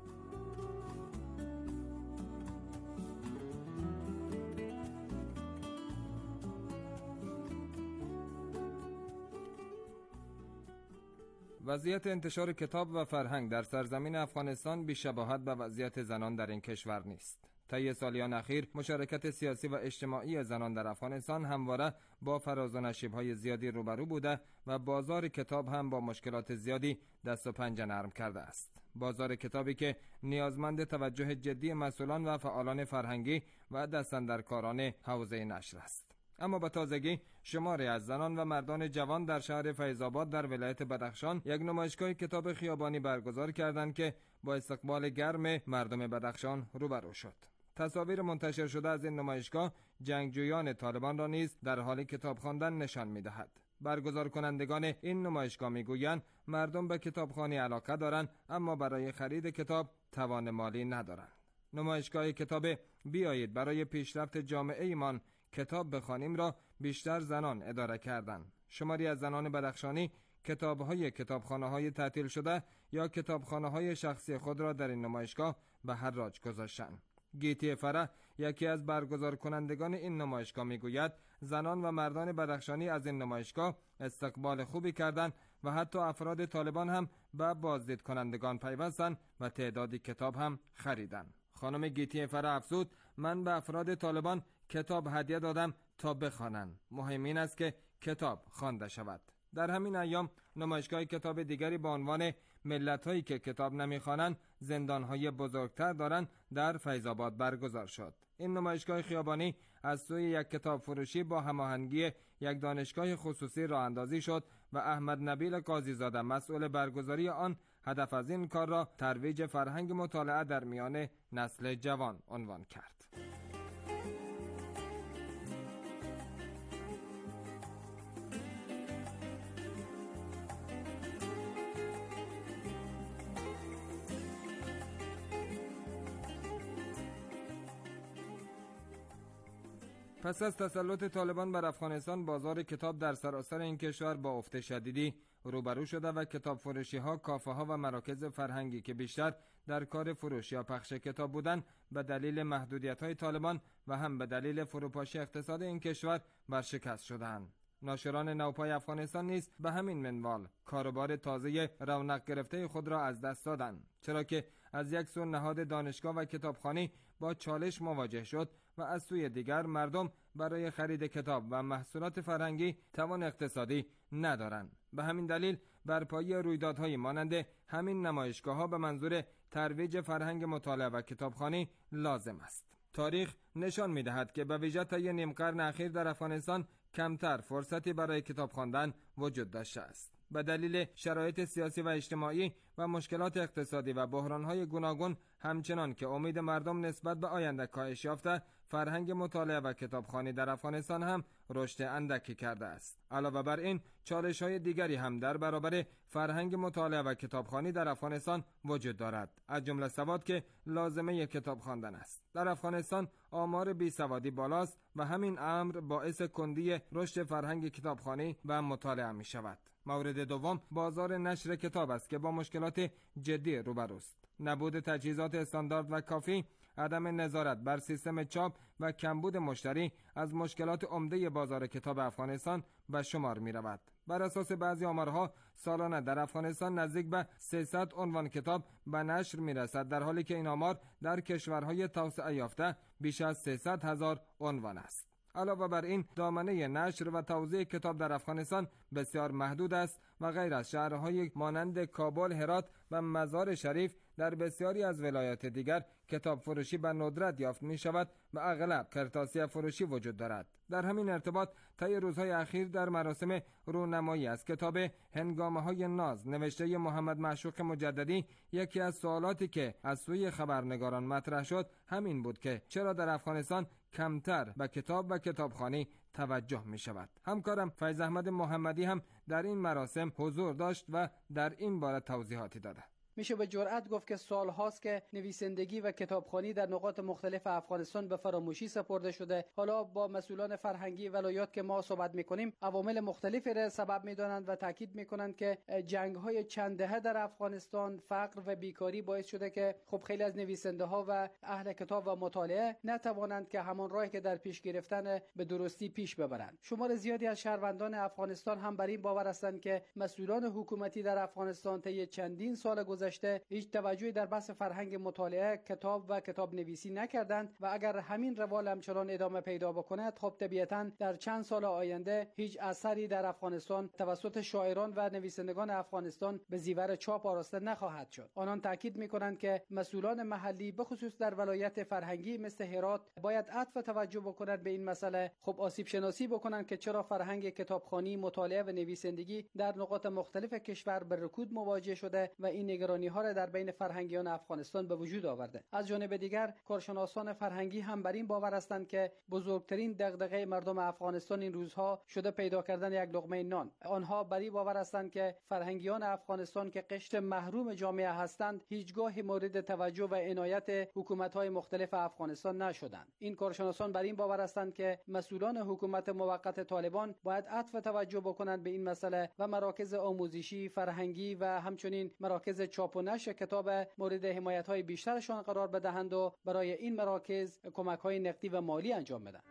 وضعیت انتشار کتاب و فرهنگ در سرزمین افغانستان بی‌شباهت به وضعیت زنان در این کشور نیست. طی سالیان اخیر مشارکت سیاسی و اجتماعی زنان در افغانستان همواره با فراز و نشیب‌های زیادی روبرو بوده و بازار کتاب هم با مشکلات زیادی دست و پنجه نرم کرده است. بازار کتابی که نیازمند توجه جدی مسئولان و فعالان فرهنگی و دستاندرکاران حوزه نشر است. اما به تازگی شماری از زنان و مردان جوان در شهر فیض‌آباد در ولایت بدخشان یک نمایشگاه کتاب خیابانی برگزار کردند که با استقبال گرم مردم بدخشان روبرو شد. تصاویر منتشر شده از این نمایشگاه جنگجویان طالبان را نیز در حال کتاب خواندن نشان می‌دهد. برگزار کنندگان این نمایشگاه میگویند مردم به کتابخوانی علاقه دارند اما برای خرید کتاب توان مالی ندارند. نمایشگاه کتاب بیایید برای پیشرفت جامعه ایمان کتاب بخوانیم را بیشتر زنان اداره کردند. شماری از زنان بدخشانی کتاب‌های کتابخانه‌های تعطیل شده یا کتابخانه‌های شخصی خود را در این نمایشگاه به حراج گذاشتند. گیتی فرح، یکی از برگزار کنندگان این نمایشگاه، میگوید زنان و مردان بدخشانی از این نمایشگاه استقبال خوبی کردند و حتی افراد طالبان هم به بازدید کنندگان پیوستند و تعدادی کتاب هم خریدند. خانم گیتی فرح افزود من به افراد طالبان کتاب هدیه دادم تا بخوانند. مهم این است که کتاب خوانده شود. در همین ایام نمایشگاه کتاب دیگری با عنوان ملت‌هایی که کتاب نمی‌خوانند زندان‌های بزرگتر دارند در فیض‌آباد برگزار شد. این نمایشگاه خیابانی از سوی یک کتاب فروشی با هماهنگی یک دانشگاه خصوصی راه اندازی شد و احمد نبیل قاضی‌زاده مسئول برگزاری آن هدف از این کار را ترویج فرهنگ مطالعه در میان نسل جوان عنوان کرد. پس از تسلط طالبان بر افغانستان، بازار کتاب در سراسر این کشور با افت شدیدی روبرو شده و کتاب فروشی ها، کافه ها و مراکز فرهنگی که بیشتر در کار فروش یا پخش کتاب بودند به دلیل محدودیت های طالبان و هم به دلیل فروپاشی اقتصاد این کشور برشکست شدند. ناشران نوپای افغانستان نیز به همین منوال کاروبار تازه رونق گرفته خود را از دست دادند، چرا که از یک سو نهاد دانشگاه و کتابخانه با چالش مواجه شد و از سوی دیگر مردم برای خرید کتاب و محصولات فرهنگی توان اقتصادی ندارند. به همین دلیل برپایی رویدادهای مانند همین نمایشگاه‌ها به منظور ترویج فرهنگ مطالعه و کتابخانه لازم است. تاریخ نشان می‌دهد که به ویژه طی نیم قرن اخیر در افغانستان کمتر فرصتی برای کتاب خواندن وجود داشته است. به دلیل شرایط سیاسی و اجتماعی و مشکلات اقتصادی و بحران‌های گوناگون همچنان که امید مردم نسبت به آینده کاهش یافته، فرهنگ مطالعه و کتابخوانی در افغانستان هم رشد اندکی کرده است. علاوه بر این، چالش‌های دیگری هم در برابر فرهنگ مطالعه و کتابخوانی در افغانستان وجود دارد، از جمله سواد که لازمه کتاب خواندن است. در افغانستان آمار بیسوادی بالاست و همین امر باعث کندی رشد فرهنگ کتابخوانی و مطالعه می شود. مورد دوم بازار نشر کتاب است که با مشکلات جدی روبروست. نبود تجهیزات استاندارد و کافی، عدم نظارت بر سیستم چاپ و کمبود مشتری از مشکلات عمده بازار کتاب افغانستان به شمار می رود. بر اساس بعضی آمارها سالانه در افغانستان نزدیک به 300 عنوان کتاب به نشر می رسد، در حالی که این آمار در کشورهای توسعه یافته بیش از 300,000 عنوان است. علاوه بر این، دامنه نشر و توزیع کتاب در افغانستان بسیار محدود است و غیر از شهرهای مانند کابل، هرات و مزار شریف در بسیاری از ولایات دیگر کتاب فروشی به ندرت یافت می شود و اغلب کرتاسیه فروشی وجود دارد. در همین ارتباط طی روزهای اخیر در مراسم رونمایی از کتاب هنگامه‌های ناز نوشته محمد معشوق مجددی، یکی از سوالاتی که از سوی خبرنگاران مطرح شد همین بود که چرا در افغانستان کمتر به کتاب و کتابخوانی توجه می شود. همکارم فیض احمد محمدی هم در این مراسم حضور داشت و در این باره توضیحاتی داده. میشه به جرئت گفت که سال هاست که نویسندگی و کتابخوانی در نقاط مختلف افغانستان به فراموشی سپرده شده. حالا با مسئولان فرهنگی ولایات که ما صحبت میکنیم، عوامل مختلفی را سبب میدانند و تاکید میکنند که جنگ های چند دهه در افغانستان، فقر و بیکاری باعث شده که خب خیلی از نویسنده ها و اهل کتاب و مطالعه نتوانند که همان راهی که در پیش گرفتن به درستی پیش ببرند. شمار زیادی از شهروندان افغانستان هم بر این باور هستند که مسئولان حکومتی در افغانستان طی چندین سال گذشته هیچ توجهی در بحث فرهنگ مطالعه، کتاب و کتاب نویسی نکردند و اگر همین روال همچنان ادامه پیدا بکند، خب طبیعتاً در چند سال آینده هیچ اثری در افغانستان توسط شاعران و نویسندگان افغانستان به زیور چاپ آراسته نخواهد شد. آنان تاکید می‌کنند که مسئولان محلی به خصوص در ولایت فرهنگی مثل هرات باید عطف توجه بکنند به این مسئله، خب آسیب شناسی بکنند که چرا فرهنگ کتابخوانی، مطالعه و نویسندگی در نقاط مختلف کشور به رکود مواجه شده و این نگرانی ها را در بین فرهنگیان افغانستان به وجود آورده. از جانب دیگر کارشناسان فرهنگی هم بر این باور هستند که بزرگترین دغدغه مردم افغانستان این روزها شده پیدا کردن یک لقمه نان. آنها بر این باور هستند که فرهنگیان افغانستان که قشر محروم جامعه هستند هیچگاه مورد توجه و عنایت حکومت‌های مختلف افغانستان نشدند. این کارشناسان بر این باور هستند که مسئولان حکومت موقت طالبان باید عطف توجه بکنند به این مسئله و مراکز آموزشی، فرهنگی و همچنین مراکز چاپ و نشر کتاب مورد حمایت‌های بیشترشان قرار بدهند و برای این مراکز کمک‌های نقدی و مالی انجام بدهند.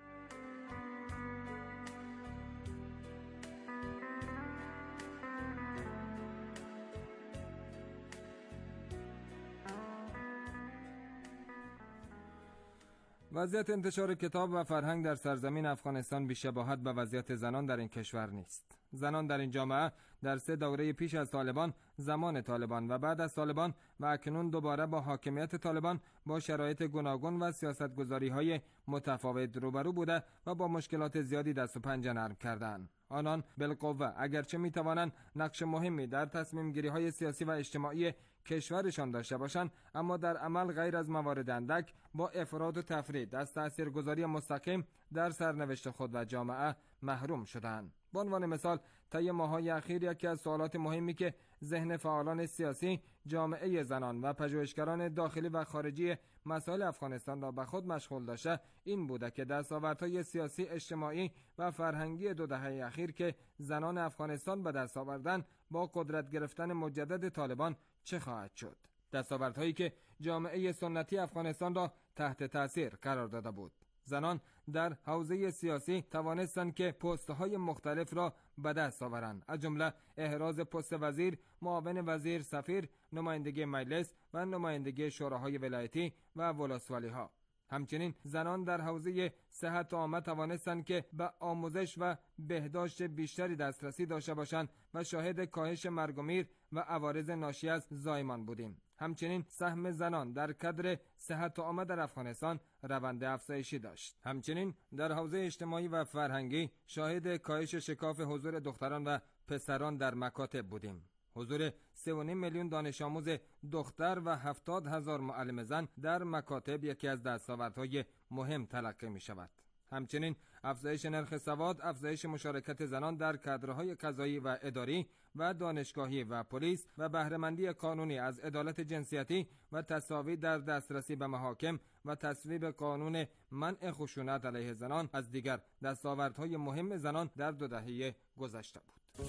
وضعیت انتشار کتاب و فرهنگ در سرزمین افغانستان بی‌شباهت به وضعیت زنان در این کشور نیست. زنان در این جامعه در 3 دوره پیش از طالبان، زمان طالبان و بعد از طالبان و اکنون دوباره با حاکمیت طالبان با شرایط گوناگون و سیاستگذاری‌های متفاوت روبرو بوده و با مشکلات زیادی دست و پنجه نرم کردند. آنان بالقوه اگرچه می‌توانند نقش مهمی در تصمیم گیری‌های سیاسی و اجتماعی کشورشان داشته باشند، اما در عمل غیر از موارد اندک با افراط و تفرید از تاثیرگذاری مستقیم در سرنوشت خود و جامعه محروم شدند. به عنوان مثال، طی ماه‌های اخیر یکی از سوالات مهمی که ذهن فعالان سیاسی، جامعه زنان و پژوهشگران داخلی و خارجی مسائل افغانستان را به خود مشغول داشته این بوده که دستاوردهای سیاسی، اجتماعی و فرهنگی 2 دهه اخیر که زنان افغانستان به دست آوردند با قدرت گرفتن مجدد طالبان چه خواهد شد. دستاوردهایی که جامعه سنتی افغانستان را تحت تاثیر قرار داده بود. زنان در حوزه سیاسی توانستند که پست‌های مختلف را به دست آورند، از جمله احراز پست وزیر، معاون وزیر، سفیر، نمایندگی مجلس و نمایندگی شوراهای ولایتی و ولسوالی‌ها. همچنین زنان در حوزه صحت عامه توانستند که به آموزش و بهداشت بیشتری دسترسی داشته باشند و شاهد کاهش مرگ و میر و عوارض ناشی از زایمان بودیم. همچنین سهم زنان در کادر صحت عامه در افغانستان روند افزایشی داشت. همچنین در حوزه اجتماعی و فرهنگی شاهد کاهش شکاف حضور دختران و پسران در مکاتب بودیم. حضور 3.5 میلیون دانش آموز دختر و 70,000 معلم زن در مکاتب یکی از دستاوردهای مهم تلقی می شود. همچنین افزایش نرخ سواد، افزایش مشارکت زنان در کادرهای قضایی و اداری و دانشگاهی و پلیس و بهره‌مندی قانونی از عدالت جنسیتی و تساوی در دسترسی به محاکم و تصویب قانون منع خشونت علیه زنان از دیگر دستاوردهای مهم زنان در 2 دهه گذشته بود.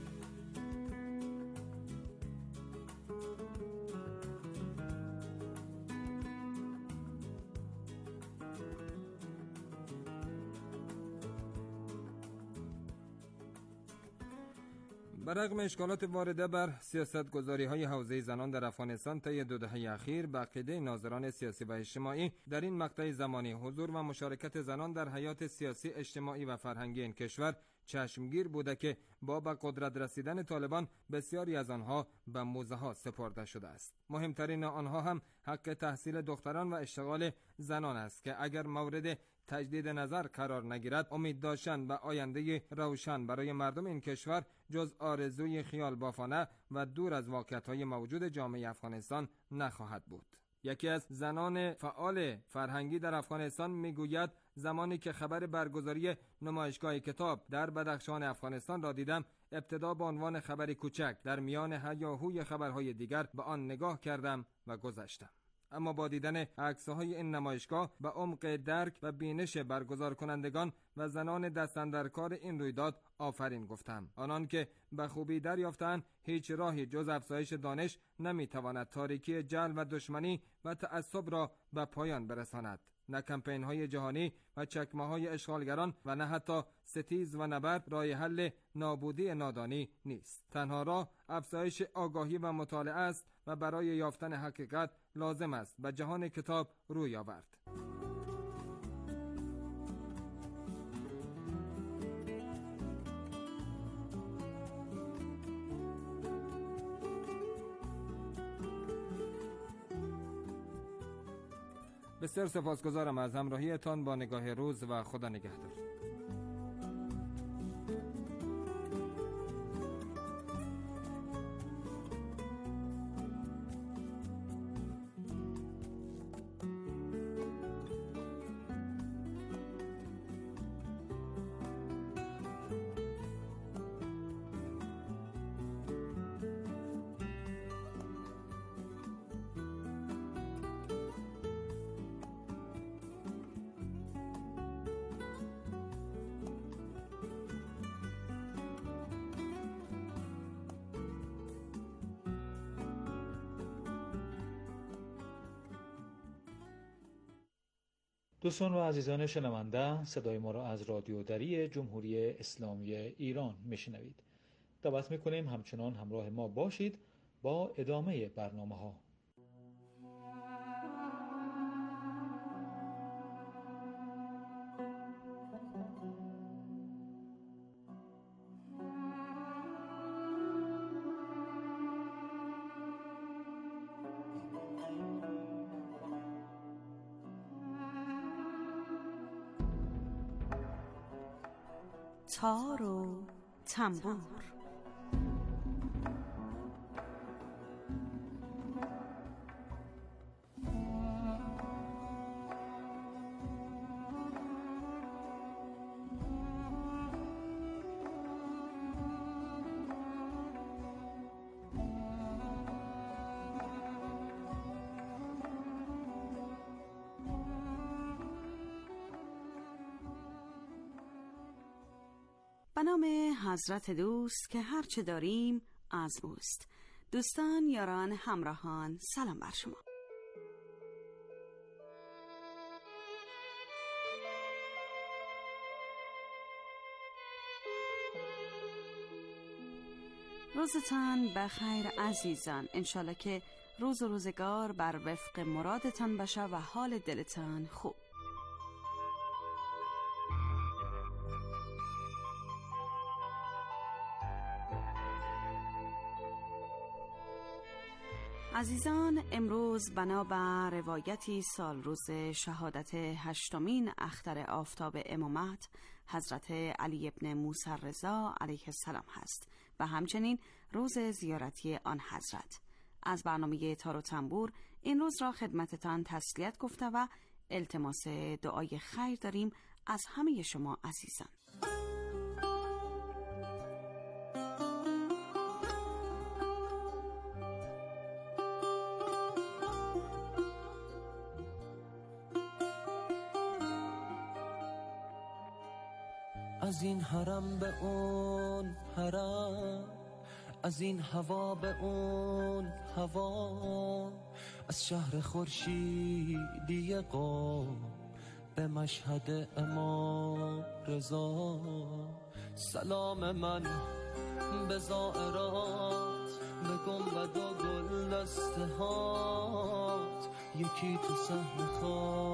برغم اشکالات وارده بر سیاست‌گذاری‌های حوزه زنان در افغانستان طی 2 دهه اخیر، به عقیده ناظران سیاسی و اجتماعی در این مقطع زمانی حضور و مشارکت زنان در حیات سیاسی، اجتماعی و فرهنگی این کشور چشمگیر بوده که با به قدرت رسیدن طالبان بسیاری از آنها به موزه‌ها سپرده شده است. مهمترین آنها هم حق تحصیل دختران و اشتغال زنان است که اگر مورد تجدید نظر قرار نگیرد، امید داشتن و آینده روشن برای مردم این کشور جز آرزوی خیال بافانه و دور از واقعیت‌های موجود جامعه افغانستان نخواهد بود. یکی از زنان فعال فرهنگی در افغانستان میگوید زمانی که خبر برگزاری نمایشگاه کتاب در بدخشان افغانستان را دیدم، ابتدا به عنوان خبری کوچک در میان هیاهوی خبرهای دیگر به آن نگاه کردم و گذشتم. اما با دیدن عکس‌های این نمایشگاه به عمق درک و بینش برگزار کنندگان و زنان دستاندرکار این رویداد آفرین گفتم. آنان که به خوبی دریافتند هیچ راهی جز افزایش دانش نمیتواند تاریکی جهل و دشمنی و تعصب را به پایان برساند. نه کمپین‌های جهانی و چکمه‌های اشغالگران و نه حتی ستیز و نبرد راه حل نابودی نادانی نیست. تنها راه افزایش آگاهی و مطالعه است و برای یافتن حقیقت لازم است به جهان کتاب روی آورد. بسیار سپاسگزارم از همراهیتان با نگاه روز و خدا نگهدار. دوستان و عزیزان شنونده، صدای ما را از رادیو دری جمهوری اسلامی ایران میشنوید. دعوت میکنیم همچنان همراه ما باشید با ادامه برنامه ها. تار و تنبور. به نام حضرت دوست که هرچه داریم از اوست. دوستان، یاران، همراهان، سلام بر شما. روزتان بخیر عزیزان. انشالله که روز و روزگار بر وفق مرادتان باشه و حال دلتان خوب. عزیزان، امروز بنابر روایتی سال روز شهادت 8مین اختر آفتاب امامت حضرت علی ابن موسی رضا علیه السلام هست و همچنین روز زیارتی آن حضرت. از برنامه تار و تنبور این روز را خدمتتان تسلیت گفته و التماس دعای خیر داریم از همه شما عزیزان. از این حرم به اون حرم، از این هوا به اون هوا، از شهر خورشیدی قم به مشهد امام رضا. سلام من به زائرات، به گنبد و گل دسته هات، یکی تو صحن خواب